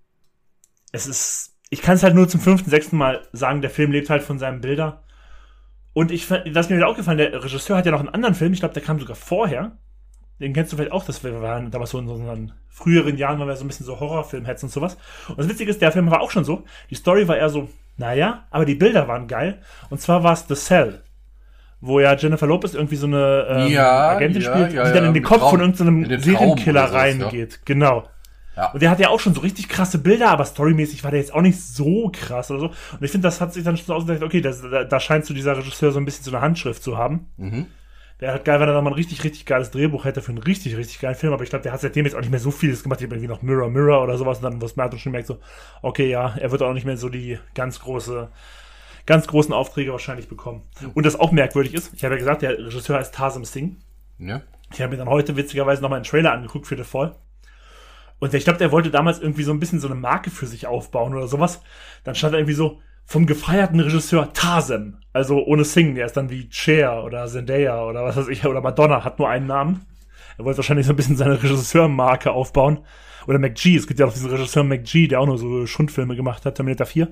es ist, ich kann es halt nur zum fünften, sechsten Mal sagen, der Film lebt halt von seinen Bildern. Und ich fand, das ist mir wieder aufgefallen, der Regisseur hat ja noch einen anderen Film, ich glaube, der kam sogar vorher. Den kennst du vielleicht auch, das war damals so in so in früheren Jahren, weil wir so ein bisschen so Horrorfilm-Hetzen und sowas. Und das Witzige ist, der Film war auch schon so. Die Story war eher so, naja, aber die Bilder waren geil. Und zwar war es The Cell, wo ja Jennifer Lopez irgendwie so eine ähm, ja, Agentin ja, spielt, ja, die dann ja, in den Kopf Traum, von irgendeinem Serienkiller so, reingeht. Ja. Genau. Ja. Und der hat ja auch schon so richtig krasse Bilder, aber storymäßig war der jetzt auch nicht so krass oder so. Und ich finde, das hat sich dann schon so ausgedacht, okay, das, da, da scheint so dieser Regisseur so ein bisschen so eine Handschrift zu haben. Mhm. Wäre halt geil, wenn er nochmal ein richtig, richtig geiles Drehbuch hätte für einen richtig, richtig geilen Film, aber ich glaube, der hat seitdem jetzt auch nicht mehr so vieles gemacht, irgendwie noch Mirror, Mirror oder sowas, und dann, was man halt schon merkt, so, okay, ja, er wird auch nicht mehr so die ganz große, ganz großen Aufträge wahrscheinlich bekommen. Mhm. Und das auch merkwürdig ist, ich habe ja gesagt, der Regisseur heißt Tarsem Singh. Ja. Ich habe mir dann heute witzigerweise nochmal einen Trailer angeguckt für The Fall. Und ich glaube, der wollte damals irgendwie so ein bisschen so eine Marke für sich aufbauen oder sowas. Dann stand da irgendwie so, vom gefeierten Regisseur Tarsem. Also ohne Singen. Der ist dann wie Cher oder Zendaya oder was weiß ich, oder Madonna, hat nur einen Namen. Er wollte wahrscheinlich so ein bisschen seine Regisseurmarke aufbauen. Oder McG. Es gibt ja auch diesen Regisseur McG, der auch nur so Schundfilme gemacht hat, Terminator vier.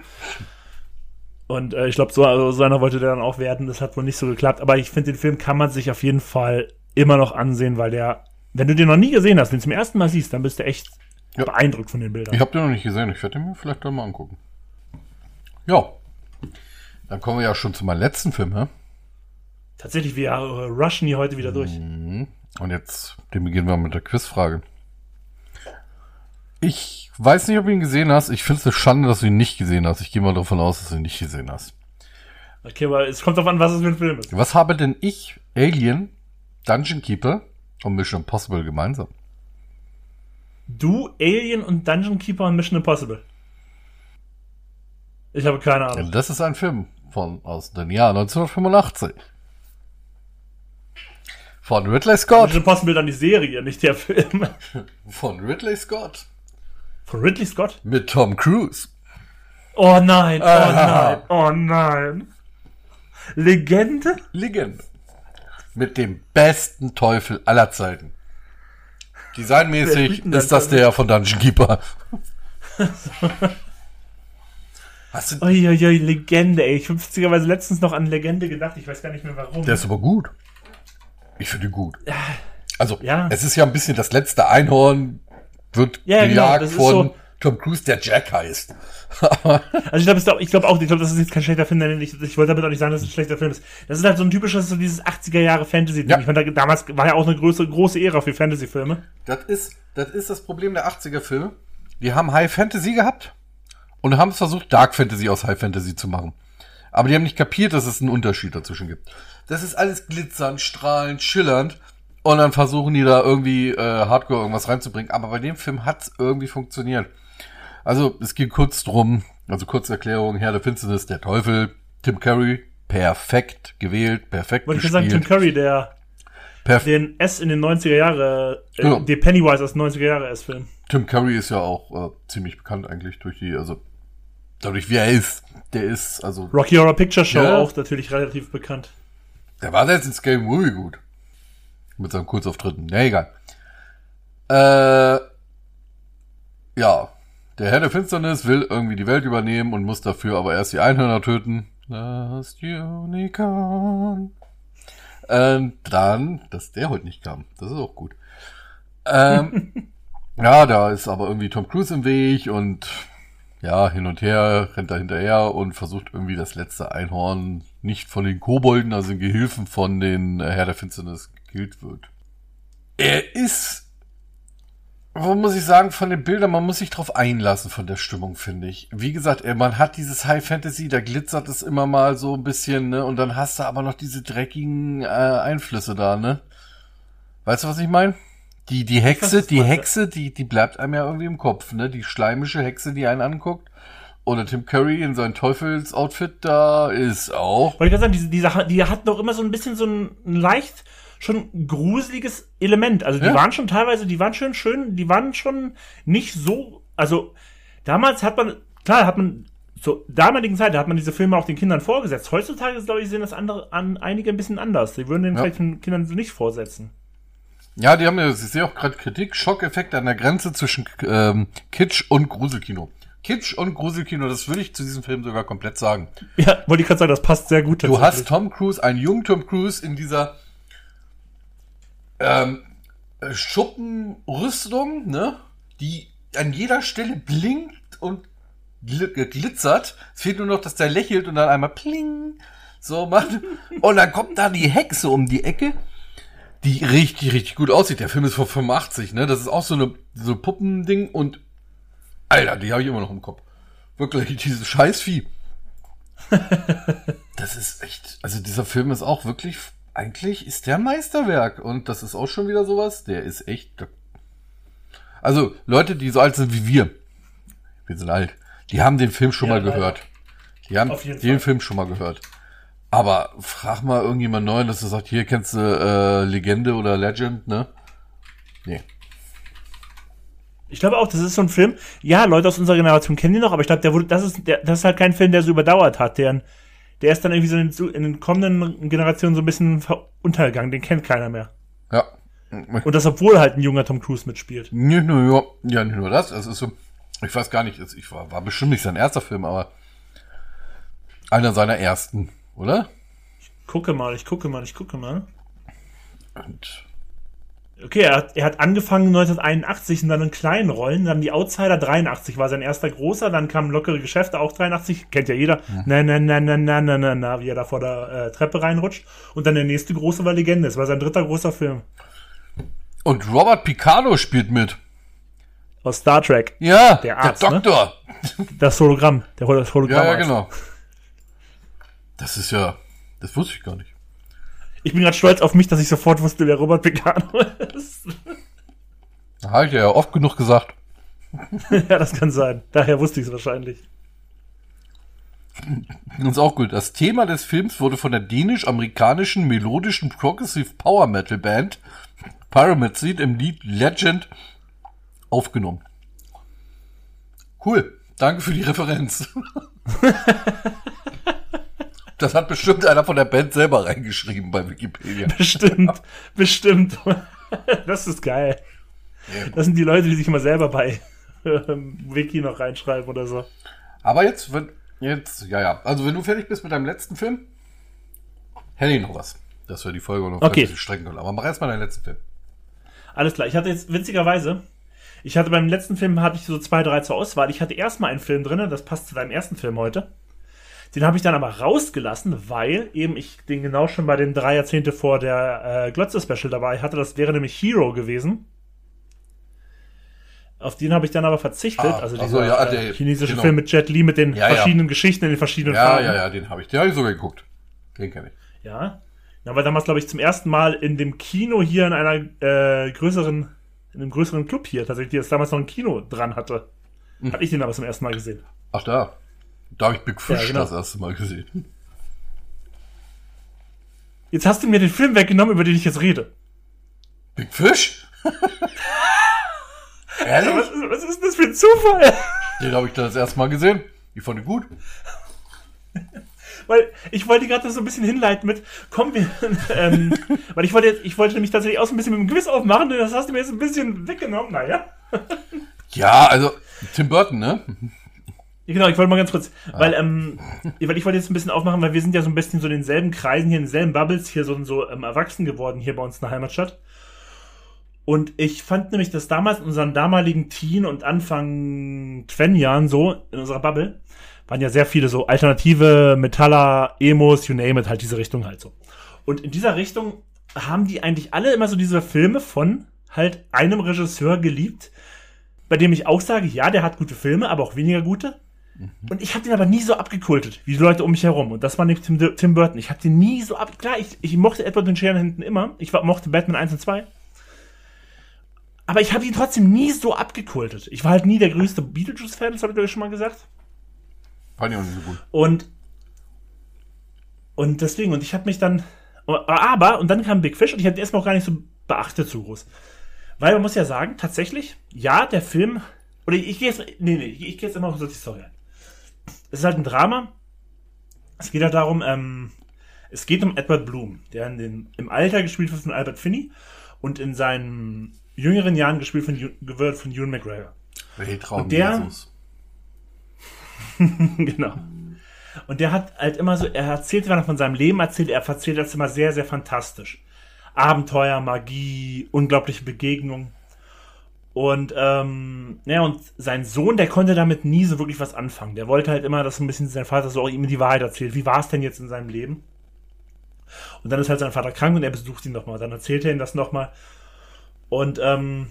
Und äh, ich glaube, so, also so einer wollte der dann auch werden. Das hat wohl nicht so geklappt. Aber ich finde, den Film kann man sich auf jeden Fall immer noch ansehen, weil der, wenn du den noch nie gesehen hast, den zum ersten Mal siehst, dann bist du echt ja. beeindruckt von den Bildern. Ich habe den noch nicht gesehen. Ich werde den mir vielleicht dann mal angucken. Ja. Dann kommen wir ja schon zu meinem letzten Film, hä? Tatsächlich, wir äh, rushen hier heute wieder durch. Und jetzt den beginnen wir mit der Quizfrage. Ich weiß nicht, ob du ihn gesehen hast. Ich finde es eine Schande, dass du ihn nicht gesehen hast. Ich gehe mal davon aus, dass du ihn nicht gesehen hast. Okay, aber es kommt darauf an, was es für ein Film ist. Was habe denn ich, Alien, Dungeon Keeper und Mission Impossible gemeinsam? Du, Alien und Dungeon Keeper und Mission Impossible? Ich habe keine Ahnung. Das ist ein Film von aus dem Jahr neunzehnhundertfünfundachtzig. Von Ridley Scott. Mission Impossible dann die Serie, nicht der Film. Von Ridley Scott. Von Ridley Scott? Mit Tom Cruise. Oh nein, oh ah. nein, oh nein. Legende? Legende. Mit dem besten Teufel aller Zeiten. Designmäßig ist das der von Dungeon Keeper. Hast du Uiuiui, Legende, ey. Ich habe witzigerweise letztens noch an Legende gedacht. Ich weiß gar nicht mehr warum. Der ist aber gut. Ich finde ihn gut. Also, ja. Es ist ja ein bisschen das letzte Einhorn, wird ja, gejagt genau, von so. Tom Cruise, der Jack heißt. Also ich glaube ich glaube auch, ich glaube, das ist jetzt kein schlechter Film, denn ich, ich wollte damit auch nicht sagen, dass es ein schlechter Film ist. Das ist halt so ein typisches, so dieses achtziger Jahre Fantasy-Ding. Ja. Ich fand, da, damals war ja auch eine große, große Ära für Fantasy-Filme. Das ist, das ist das Problem der achtziger-Filme. Die haben High Fantasy gehabt und haben es versucht, Dark Fantasy aus High Fantasy zu machen. Aber die haben nicht kapiert, dass es einen Unterschied dazwischen gibt. Das ist alles glitzernd, strahlend, schillernd. Und dann versuchen die da irgendwie äh, Hardcore irgendwas reinzubringen. Aber bei dem Film hat's irgendwie funktioniert. Also es geht kurz drum, also kurze Erklärung, Herr der Finsternis, der Teufel, Tim Curry, perfekt gewählt, perfekt Wollte gespielt. Ich sagen, Tim Curry, der Perf- den S in den neunziger Jahre, äh, genau. Der Pennywise aus neunziger Jahre S-Film. Tim Curry ist ja auch äh, ziemlich bekannt eigentlich durch die, also dadurch wie er ist, der ist, also Rocky Horror Picture Show ja. auch natürlich relativ bekannt. Der war jetzt in Scary Movie gut. Mit seinen Kurzauftritten. Ja, egal. Äh, ja. Der Herr der Finsternis will irgendwie die Welt übernehmen und muss dafür aber erst die Einhörner töten. Das Unicorn. Und dann, dass der heute nicht kam. Das ist auch gut. Ähm, ja, da ist aber irgendwie Tom Cruise im Weg und ja, hin und her, rennt da hinterher und versucht irgendwie das letzte Einhorn nicht von den Kobolden, also den Gehilfen von den Herr der Finsternis gekillt wird. Er ist, wo muss ich sagen, von den Bildern, man muss sich drauf einlassen von der Stimmung, finde ich. Wie gesagt, man hat dieses High Fantasy, da glitzert es immer mal so ein bisschen, ne, und dann hast du aber noch diese dreckigen äh, Einflüsse da, ne. Weißt du, was ich meine? Die, die Hexe, weiß, die was Hexe, die, die bleibt einem ja irgendwie im Kopf, ne? Die schleimische Hexe, die einen anguckt. Oder Tim Curry in seinem Teufelsoutfit da ist auch. Wollte ich gerade sagen, diese, diese, die hatten doch immer so ein bisschen so ein, ein leicht schon gruseliges Element. Also die Ja. waren schon teilweise, die waren schön schön, die waren schon nicht so, also damals hat man, klar hat man, zur damaligen Zeit hat man diese Filme auch den Kindern vorgesetzt. Heutzutage, glaube ich, sehen das andere an einige ein bisschen anders. Die würden den Ja. vielleicht den Kindern so nicht vorsetzen. Ja, die haben ja, ich sehe auch gerade Kritik, Schockeffekt an der Grenze zwischen ähm, Kitsch und Gruselkino. Kitsch und Gruselkino, das würde ich zu diesem Film sogar komplett sagen. Ja, wollte ich gerade sagen, das passt sehr gut Du hast Tom Cruise, einen jungen Tom Cruise in dieser ähm, Schuppenrüstung, ne, die an jeder Stelle blinkt und gl- glitzert. Es fehlt nur noch, dass der lächelt und dann einmal pling so macht. Und dann kommt da die Hexe um die Ecke, die richtig, richtig gut aussieht. Der Film ist von fünfundachtzig, ne? Das ist auch so eine so ein Puppending und Alter, die habe ich immer noch im Kopf. Wirklich, dieses Scheißvieh. Das ist echt, also dieser Film ist auch wirklich, eigentlich ist der ein Meisterwerk. Und das ist auch schon wieder sowas, der ist echt, also Leute, die so alt sind wie wir, wir sind alt, die haben den Film schon Ja, mal leider. gehört. Die haben Auf jeden den Fall. Film schon mal gehört. Aber frag mal irgendjemand Neuen, dass du sagst, hier kennst du äh, Legende oder Legend, ne? Nee. Ich glaube auch, das ist so ein Film, ja, Leute aus unserer Generation kennen ihn noch, aber ich glaube, der wurde, das ist, der, das ist halt kein Film, der so überdauert hat, der, der ist dann irgendwie so in, so in den kommenden Generationen so ein bisschen ver- untergegangen, den kennt keiner mehr. Ja. Und das, obwohl halt ein junger Tom Cruise mitspielt. Nicht nur, ja, nicht nur das, es ist so, ich weiß gar nicht, es- ich war, war bestimmt nicht sein erster Film, aber einer seiner ersten, oder? Gucke mal, ich gucke mal, ich gucke mal. Und Okay, er hat, er hat angefangen neunzehnhunderteinundachtzig in dann in kleinen Rollen, dann die Outsider dreiundachtzig war sein erster großer, dann kam Lockere Geschäfte auch dreiundachtzig, kennt ja jeder, na na na na na na na na, wie er da vor der äh, Treppe reinrutscht und dann der nächste große war Legende, es war sein dritter großer Film Und Robert Picardo spielt mit. aus Star Trek, Ja, Der Arzt, der Doktor. das Hologramm, der Hol- das Hologramm. Ja, ja, genau. Das ist ja, das wusste ich gar nicht. Ich bin gerade stolz auf mich, dass ich sofort wusste, wer Robert Picardo ist. Da habe ich ja oft genug gesagt. Ja, das kann sein, daher wusste ich es wahrscheinlich. Das ist auch gut. Das Thema des Films wurde von der dänisch-amerikanischen melodischen Progressive Power Metal Band Pyramid Seed im Lied Legend aufgenommen. Cool. Danke für die Referenz. Das hat bestimmt einer von der Band selber reingeschrieben bei Wikipedia. Bestimmt, bestimmt. Das ist geil. Das sind die Leute, die sich immer selber bei ähm, Wiki noch reinschreiben oder so. Aber jetzt, wenn, jetzt, ja, ja. Also wenn du fertig bist mit deinem letzten Film, hätte ich noch was. Dass wir die Folge noch Okay. ein bisschen strecken können. Aber mach erst mal deinen letzten Film. Alles klar. Ich hatte jetzt, witzigerweise, ich hatte beim letzten Film, hatte ich so zwei, drei zur Auswahl. Ich hatte erstmal einen Film drin, das passt zu deinem ersten Film heute. Den habe ich dann aber rausgelassen, weil eben ich den genau schon bei den drei Jahrzehnte vor der äh, Glotze-Special dabei hatte. Das wäre nämlich Hero gewesen. Auf den habe ich dann aber verzichtet. Ah, also ach dieser so, ja, äh, der- chinesische genau. Film mit Jet Li mit den Ja, ja. verschiedenen Geschichten in den verschiedenen Ja, Farben. ja, ja, den habe ich. Den habe ich sogar geguckt. Den kenne ich. Ja. Ja, weil damals, glaube ich, zum ersten Mal in dem Kino hier in einer äh, größeren, in einem größeren Club hier tatsächlich, die das damals noch ein Kino dran hatte. Hm. Hatte ich den aber zum ersten Mal gesehen. Ach da. Da habe ich Big Fish Ja, genau. das erste Mal gesehen. Jetzt hast du mir den Film weggenommen, über den ich jetzt rede. Big Fish? Ehrlich? Was ist, was ist denn das für ein Zufall? Den habe ich da das erste Mal gesehen. Ich fand ihn gut. Weil ich wollte gerade so ein bisschen hinleiten mit, komm, wir, ähm, weil ich wollte jetzt, ich wollte nämlich tatsächlich auch so ein bisschen mit dem Quiz aufmachen, das hast du mir jetzt ein bisschen weggenommen, naja. Ja, also Tim Burton, ne? Genau, ich wollte mal ganz kurz, weil, ähm, weil ich wollte jetzt ein bisschen aufmachen, weil wir sind ja so ein bisschen so in denselben Kreisen hier, in denselben Bubbles hier so, so ähm, erwachsen geworden hier bei uns in der Heimatstadt. Und ich fand nämlich, dass damals in unseren damaligen Teen- und Anfang Twen-Jahren so, in unserer Bubble, waren ja sehr viele so alternative Metaller, Emos, you name it, halt diese Richtung halt so. Und in dieser Richtung haben die eigentlich alle immer so diese Filme von halt einem Regisseur geliebt, bei dem ich auch sage, ja, der hat gute Filme, aber auch weniger gute. Und ich habe den aber nie so abgekultet, wie die Leute um mich herum. Und das war nämlich Tim, Tim Burton. Ich habe den nie so ab... Klar, ich, ich mochte Edward den Scherenhänden immer. Ich war, mochte Batman eins und zwei. Aber ich habe ihn trotzdem nie so abgekultet. Ich war halt nie der größte Beetlejuice-Fan, das habe ich glaube ich schon mal gesagt. Fand ich auch nicht so gut. Und, und deswegen, und ich habe mich dann, aber, und dann kam Big Fish und ich habe den erstmal auch gar nicht so beachtet so groß. Weil man muss ja sagen, tatsächlich, ja, der Film, oder ich, ich gehe jetzt, nee, nee, ich gehe jetzt immer noch so die Story ein. Es ist halt ein Drama. Es geht halt darum, ähm, es geht um Edward Bloom, der in den, im Alter gespielt wird von Albert Finney und in seinen jüngeren Jahren gespielt von, wird von Ewan McGregor. Weltraum und der, Jesus. genau. Und der hat halt immer so, er erzählt immer von seinem Leben, erzählt, er erzählt das immer sehr, sehr fantastisch. Abenteuer, Magie, unglaubliche Begegnungen. Und, ähm, ja, und sein Sohn, der konnte damit nie so wirklich was anfangen. Der wollte halt immer, dass ein bisschen sein Vater so auch ihm die Wahrheit erzählt. Wie war es denn jetzt in seinem Leben? Und dann ist halt sein Vater krank und er besucht ihn nochmal. Dann erzählt er ihm das nochmal. Und, ähm,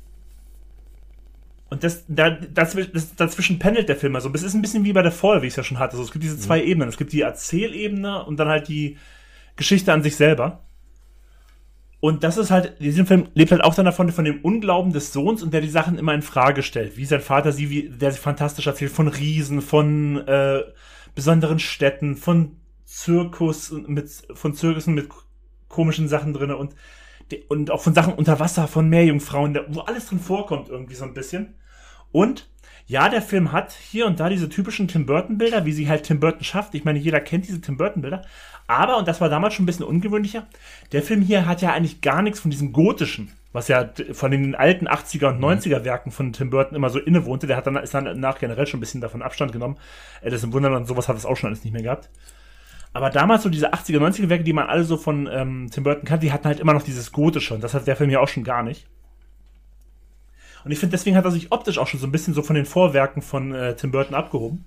und das, da, dazwischen, das, dazwischen pendelt der Film also. Es ist ein bisschen wie bei der Fall, wie ich es ja schon hatte. Also es gibt diese zwei mhm. Ebenen. Es gibt die Erzählebene und dann halt die Geschichte an sich selber. Und das ist halt, dieser Film lebt halt auch dann davon, von dem Unglauben des Sohns und der die Sachen immer in Frage stellt. Wie sein Vater sie, wie, der sich fantastisch erzählt, von Riesen, von äh, besonderen Städten, von Zirkus, mit, von Zirkussen mit komischen Sachen drin und, und auch von Sachen unter Wasser, von Meerjungfrauen, wo alles drin vorkommt irgendwie so ein bisschen. Und ja, der Film hat hier und da diese typischen Tim Burton-Bilder, wie sie halt Tim Burton schafft. Ich meine, jeder kennt diese Tim Burton-Bilder. Aber, und das war damals schon ein bisschen ungewöhnlicher, der Film hier hat ja eigentlich gar nichts von diesem Gotischen, was ja von den alten achtziger und neunziger Werken von Tim Burton immer so innewohnte. Der hat dann, ist dann nach generell schon ein bisschen davon Abstand genommen. Alice im Wunderland und sowas hat es auch schon alles nicht mehr gehabt. Aber damals so diese achtziger, neunziger Werke, die man alle so von ähm, Tim Burton kannte, die hatten halt immer noch dieses Gotische. Und das hat der Film hier auch schon gar nicht. Und ich finde, deswegen hat er sich optisch auch schon so ein bisschen so von den Vorwerken von äh, Tim Burton abgehoben.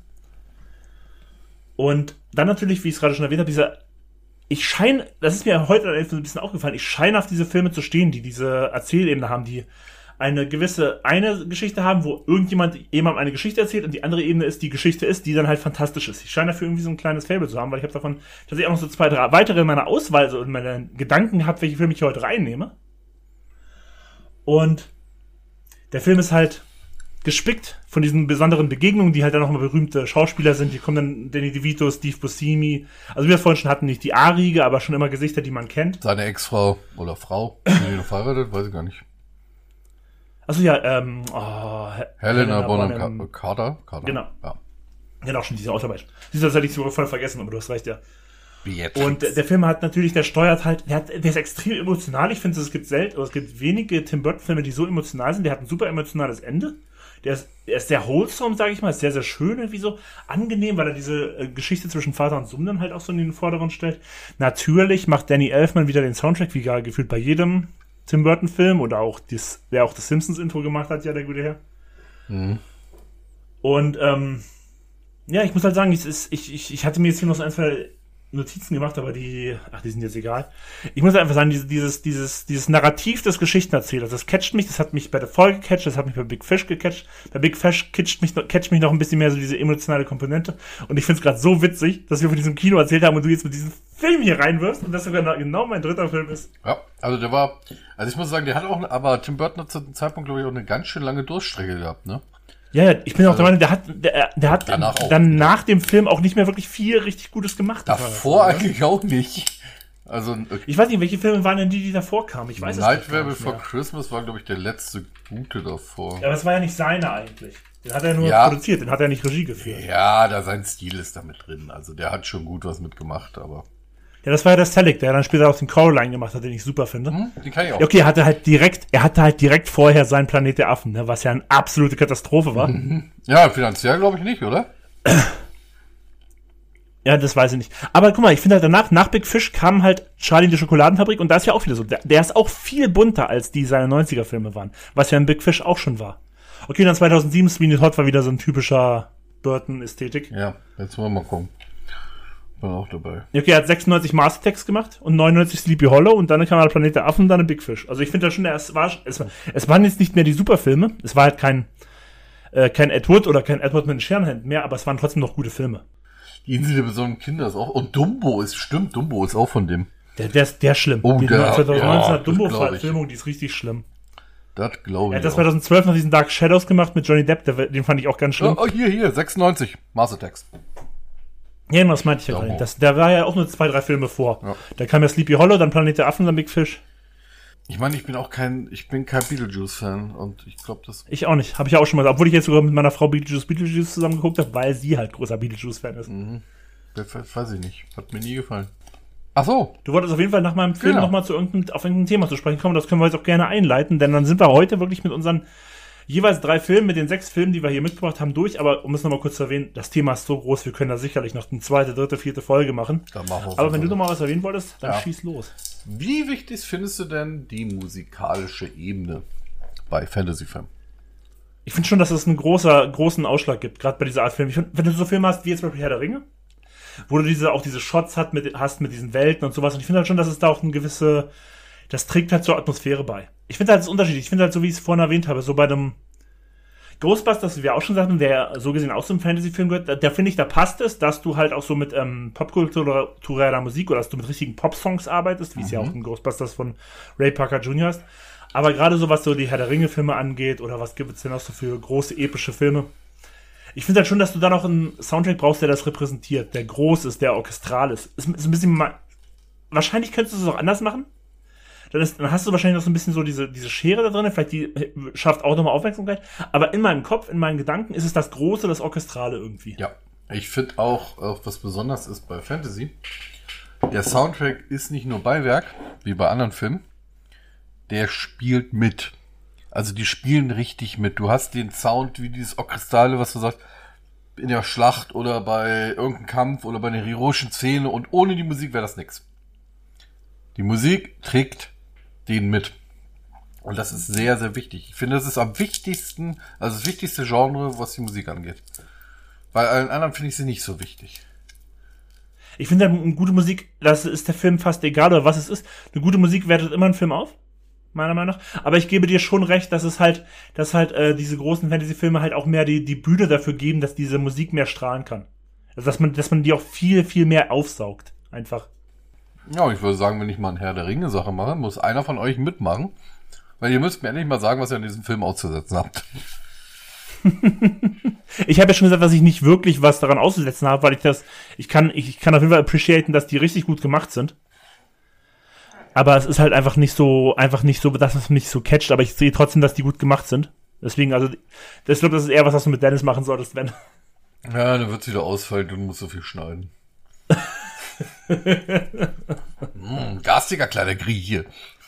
Und dann natürlich, wie ich es gerade schon erwähnt habe, dieser, ich scheine, das ist mir heute ein bisschen aufgefallen, ich scheine auf diese Filme zu stehen, die diese Erzählebene haben, die eine gewisse, eine Geschichte haben, wo irgendjemand jemandem eine Geschichte erzählt und die andere Ebene ist, die Geschichte ist, die dann halt fantastisch ist. Ich scheine dafür irgendwie so ein kleines Faible zu haben, weil ich habe davon tatsächlich auch noch so zwei, drei weitere in meiner Auswahl so in meinen Gedanken gehabt, welche Filme ich heute reinnehme. Und der Film ist halt gespickt von diesen besonderen Begegnungen, die halt dann nochmal berühmte Schauspieler sind. Die kommen dann Danny DeVito, Steve Buscemi. Also wie wir vorhin schon hatten, nicht die A-Riege, aber schon immer Gesichter, die man kennt. Seine Ex-Frau oder Frau, die noch verheiratet, weiß ich gar nicht. Also ja, ähm, oh, Helena, Helena Bonham Bonham Carter. Carter. Genau. Ja. Genau, schon diese Autobeispiel. Diese das hatte ich sogar voll vergessen, aber du hast recht, ja. Beatrix. Und der, der Film hat natürlich, der steuert halt, der, hat, der ist extrem emotional. Ich finde, es gibt selten, oder es gibt wenige Tim Burton-Filme, die so emotional sind. Der hat ein super emotionales Ende. Der ist, der ist sehr wholesome, sage ich mal, ist sehr, sehr schön, irgendwie so angenehm, weil er diese äh, Geschichte zwischen Vater und Sohn dann halt auch so in den Vordergrund stellt. Natürlich macht Danny Elfman wieder den Soundtrack, wie gerade gefühlt bei jedem Tim Burton-Film oder auch das, der auch das Simpsons-Intro gemacht hat, ja, der gute Herr. Mhm. Und, ähm, ja, ich muss halt sagen, ich, ich, ich, ich hatte mir jetzt hier noch so ein, zwei Notizen gemacht, aber die, ach, die sind jetzt egal. Ich muss einfach sagen, dieses, dieses, dieses, dieses Narrativ des Geschichtenerzählers, das catcht mich, das hat mich bei der Folge gecatcht, das hat mich bei Big Fish gecatcht. Bei Big Fish catcht mich, catcht mich noch ein bisschen mehr so diese emotionale Komponente. Und ich finde es gerade so witzig, dass wir von diesem Kino erzählt haben und du jetzt mit diesem Film hier reinwirfst und das sogar genau mein dritter Film ist. Ja, also der war, also ich muss sagen, der hat auch, aber Tim Burton hat zu dem Zeitpunkt, glaube ich, auch eine ganz schön lange Durststrecke gehabt, ne? Ja, ja, ich bin auch der Meinung, der hat, der, der hat Danach auch. dann nach dem Film auch nicht mehr wirklich viel richtig Gutes gemacht. Davor eigentlich auch nicht. Also, ich weiß nicht, welche Filme waren denn die, die davor kamen? Ich weiß es nicht. Nightmare Before Christmas war, glaube ich, der letzte gute davor. Ja, aber es war ja nicht seine eigentlich. Den hat er nur ja, produziert, den hat er nicht Regie geführt. Ja, da sein Stil ist da mit drin. Also der hat schon gut was mitgemacht, aber... Ja, das war ja der Selig, der dann später auch den Coraline gemacht hat, den ich super finde. Hm, den kann ich auch. Ja, okay, er hatte halt direkt, er hatte halt direkt vorher seinen Planet der Affen, ne, was ja eine absolute Katastrophe war. Ja, finanziell glaube ich nicht, oder? Ja, das weiß ich nicht. Aber guck mal, ich finde halt danach, nach Big Fish kam halt Charlie in die Schokoladenfabrik und da ist ja auch wieder so. Der, der ist auch viel bunter, als die seine neunziger Filme waren. Was ja in Big Fish auch schon war. Okay, dann zweitausendsieben Sweeney Todd war wieder so ein typischer Burton-Ästhetik. Ja, jetzt wollen wir mal gucken. Bin auch dabei. Okay, er hat sechsundneunzig Mars Attacks gemacht und neunundneunzig Sleepy Hollow und dann kam halt Planet der Affen und dann ein Big Fish. Also ich finde das schon, es war, es war, es waren jetzt nicht mehr die Superfilme. Es war halt kein, äh, kein Ed Wood oder kein Edward mit den Scherenhänden mehr, aber es waren trotzdem noch gute Filme. Die Insel der besonderen Kinder ist auch, und Dumbo ist, stimmt, Dumbo ist auch von dem. Der, der ist, der ist schlimm. Oh, die der, zweitausendneunzehn ja, Dumbo-Verfilmung, die ist richtig schlimm. Das glaube ich. Er hat das zwanzig zwölf noch diesen Dark Shadows gemacht mit Johnny Depp, der, den fand ich auch ganz schlimm. Oh, oh hier, hier, sechsundneunzig, Mars Attacks. Ja, das meinte ich ja gerade. Das, der war ja auch nur zwei, drei Filme vor. Ja. Da kam ja Sleepy Hollow, dann Planet der Affen, dann Big Fish. Ich meine, ich bin auch kein, ich bin kein Beetlejuice-Fan und ich glaube, das... Ich auch nicht, habe ich ja auch schon mal, obwohl ich jetzt sogar mit meiner Frau Beetlejuice, Beetlejuice zusammen geguckt habe, weil sie halt großer Beetlejuice-Fan ist. Mhm. Das weiß ich nicht, hat mir nie gefallen. Ach so. Du wolltest auf jeden Fall nach meinem Film Genau. nochmal zu irgendeinem, auf irgendein Thema zu sprechen kommen, das können wir jetzt auch gerne einleiten, denn dann sind wir heute wirklich mit unseren jeweils drei Filmen, mit den sechs Filmen, die wir hier mitgebracht haben, durch, aber um es nochmal kurz zu erwähnen, das Thema ist so groß, wir können da sicherlich noch eine zweite, dritte, vierte Folge machen. Dann machen wir Aber wenn du nochmal was erwähnen wolltest, dann Ja. schieß los. Wie wichtig findest du denn die musikalische Ebene bei Fantasy-Filmen? Ich finde schon, dass es einen großer, großen Ausschlag gibt, gerade bei dieser Art Film. Ich find, wenn du so Filme hast wie jetzt bei Herr der Ringe, wo du diese, auch diese Shots hat mit, hast mit diesen Welten und sowas, und ich finde halt schon, dass es da auch eine gewisse, das trägt halt zur Atmosphäre bei. Ich finde halt, das ist unterschiedlich. Ich finde halt, so wie ich es vorhin erwähnt habe, so bei dem Ghostbusters, wie wir auch schon sagten, der so gesehen auch zum Fantasy-Film gehört, da, da finde ich, da passt es, dass du halt auch so mit ähm, popkultureller Musik oder dass du mit richtigen Pop-Songs arbeitest, wie es ja auch in Ghostbusters von Ray Parker Junior ist. Aber gerade so, was so die Herr der Ringe-Filme angeht, oder was gibt es denn auch so für große epische Filme, ich finde halt schon, dass du da noch einen Soundtrack brauchst, der das repräsentiert, der groß ist, der orchestral ist. Ist, ist ein bisschen mal, wahrscheinlich könntest du es auch anders machen. Dann, ist, dann hast du wahrscheinlich noch so ein bisschen so diese, diese Schere da drin, vielleicht die schafft auch nochmal Aufmerksamkeit. Aber in meinem Kopf, in meinen Gedanken ist es das Große, das Orchestrale irgendwie. Ja, ich finde auch, auch, was besonders ist bei Fantasy, der Soundtrack ist nicht nur Beiwerk, wie bei anderen Filmen, der spielt mit. Also die spielen richtig mit. Du hast den Sound wie dieses Orchestrale, was du sagst, in der Schlacht oder bei irgendeinem Kampf oder bei einer heroischen Szene, und ohne die Musik wäre das nix. Die Musik trägt den mit. Und das ist sehr, sehr wichtig. Ich finde, das ist am wichtigsten, also das wichtigste Genre, was die Musik angeht. Bei allen anderen finde ich sie nicht so wichtig. Ich finde, eine gute Musik, das ist der Film fast egal, oder was es ist. Eine gute Musik wertet immer einen Film auf, meiner Meinung nach. Aber ich gebe dir schon recht, dass es halt, dass halt äh, diese großen Fantasy-Filme halt auch mehr die, die Bühne dafür geben, dass diese Musik mehr strahlen kann. Also dass man, dass man die auch viel, viel mehr aufsaugt. Einfach. Ja, ich würde sagen, wenn ich mal eine Herr der Ringe-Sache mache, muss einer von euch mitmachen. Weil ihr müsst mir endlich mal sagen, was ihr an diesem Film auszusetzen habt. Ich habe ja schon gesagt, dass ich nicht wirklich was daran auszusetzen habe, weil ich das, ich kann, ich kann auf jeden Fall appreciaten, dass die richtig gut gemacht sind. Aber es ist halt einfach nicht so, einfach nicht so, dass es mich so catcht, aber ich sehe trotzdem, dass die gut gemacht sind. Deswegen, also, ich glaube, das ist eher was, was du mit Dennis machen solltest, wenn. Ja, dann wird's wieder ausfallen, du musst so viel schneiden. mm, garstiger kleiner Grieche.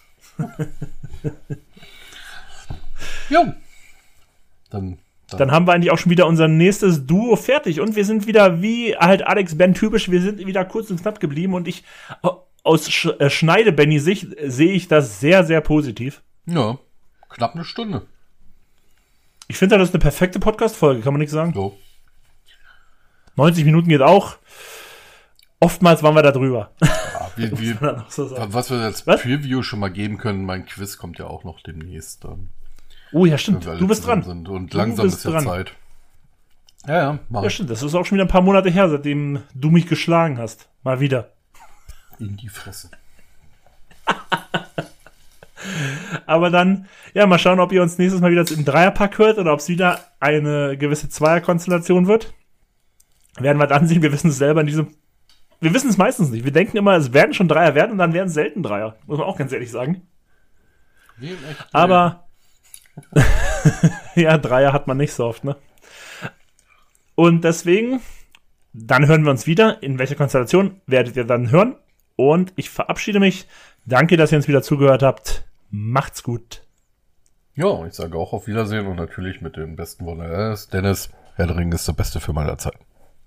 Jo. Dann, dann. Dann haben wir eigentlich auch schon wieder unser nächstes Duo fertig und wir sind wieder, wie halt Alex Ben typisch, wir sind wieder kurz und knapp geblieben und ich, aus Sch- äh, Schneide-Benny-Sicht sehe ich das sehr, sehr positiv. Ja, knapp eine Stunde. Ich finde, das ist eine perfekte Podcast-Folge, kann man nichts sagen. So. neunzig Minuten geht auch. Oftmals waren wir da drüber. Ja, wir, wir, man auch so sagen. was wir als Was? Preview schon mal geben können, mein Quiz kommt ja auch noch demnächst. Dann, Oh ja, stimmt. wenn wir alle Du bist zusammen dran. Sind. Und Du langsam bist ist ja dran. Zeit. Ja, ja, mach Ja, ich. stimmt. Das ist auch schon wieder ein paar Monate her, seitdem du mich geschlagen hast. Mal wieder. In die Fresse. Aber dann, ja, mal schauen, ob ihr uns nächstes Mal wieder im Dreierpack hört oder ob es wieder eine gewisse Zweierkonstellation wird. Werden wir dann sehen. Wir wissen es selber in diesem. Wir wissen es meistens nicht. Wir denken immer, es werden schon Dreier werden und dann werden es selten Dreier. Muss man auch ganz ehrlich sagen. Wie im echten Aber ja, Dreier hat man nicht so oft, ne? Und deswegen, dann hören wir uns wieder. In welcher Konstellation werdet ihr dann hören? Und ich verabschiede mich. Danke, dass ihr uns wieder zugehört habt. Macht's gut. Ja, ich sage auch auf Wiedersehen und natürlich mit dem besten Wunsch. Dennis, Herr der Ringe ist der beste Film aller Zeiten.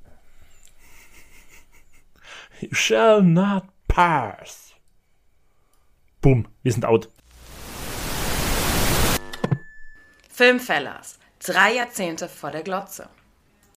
You shall not pass. Boom, wir sind out. Filmfellers. Drei Jahrzehnte vor der Glotze.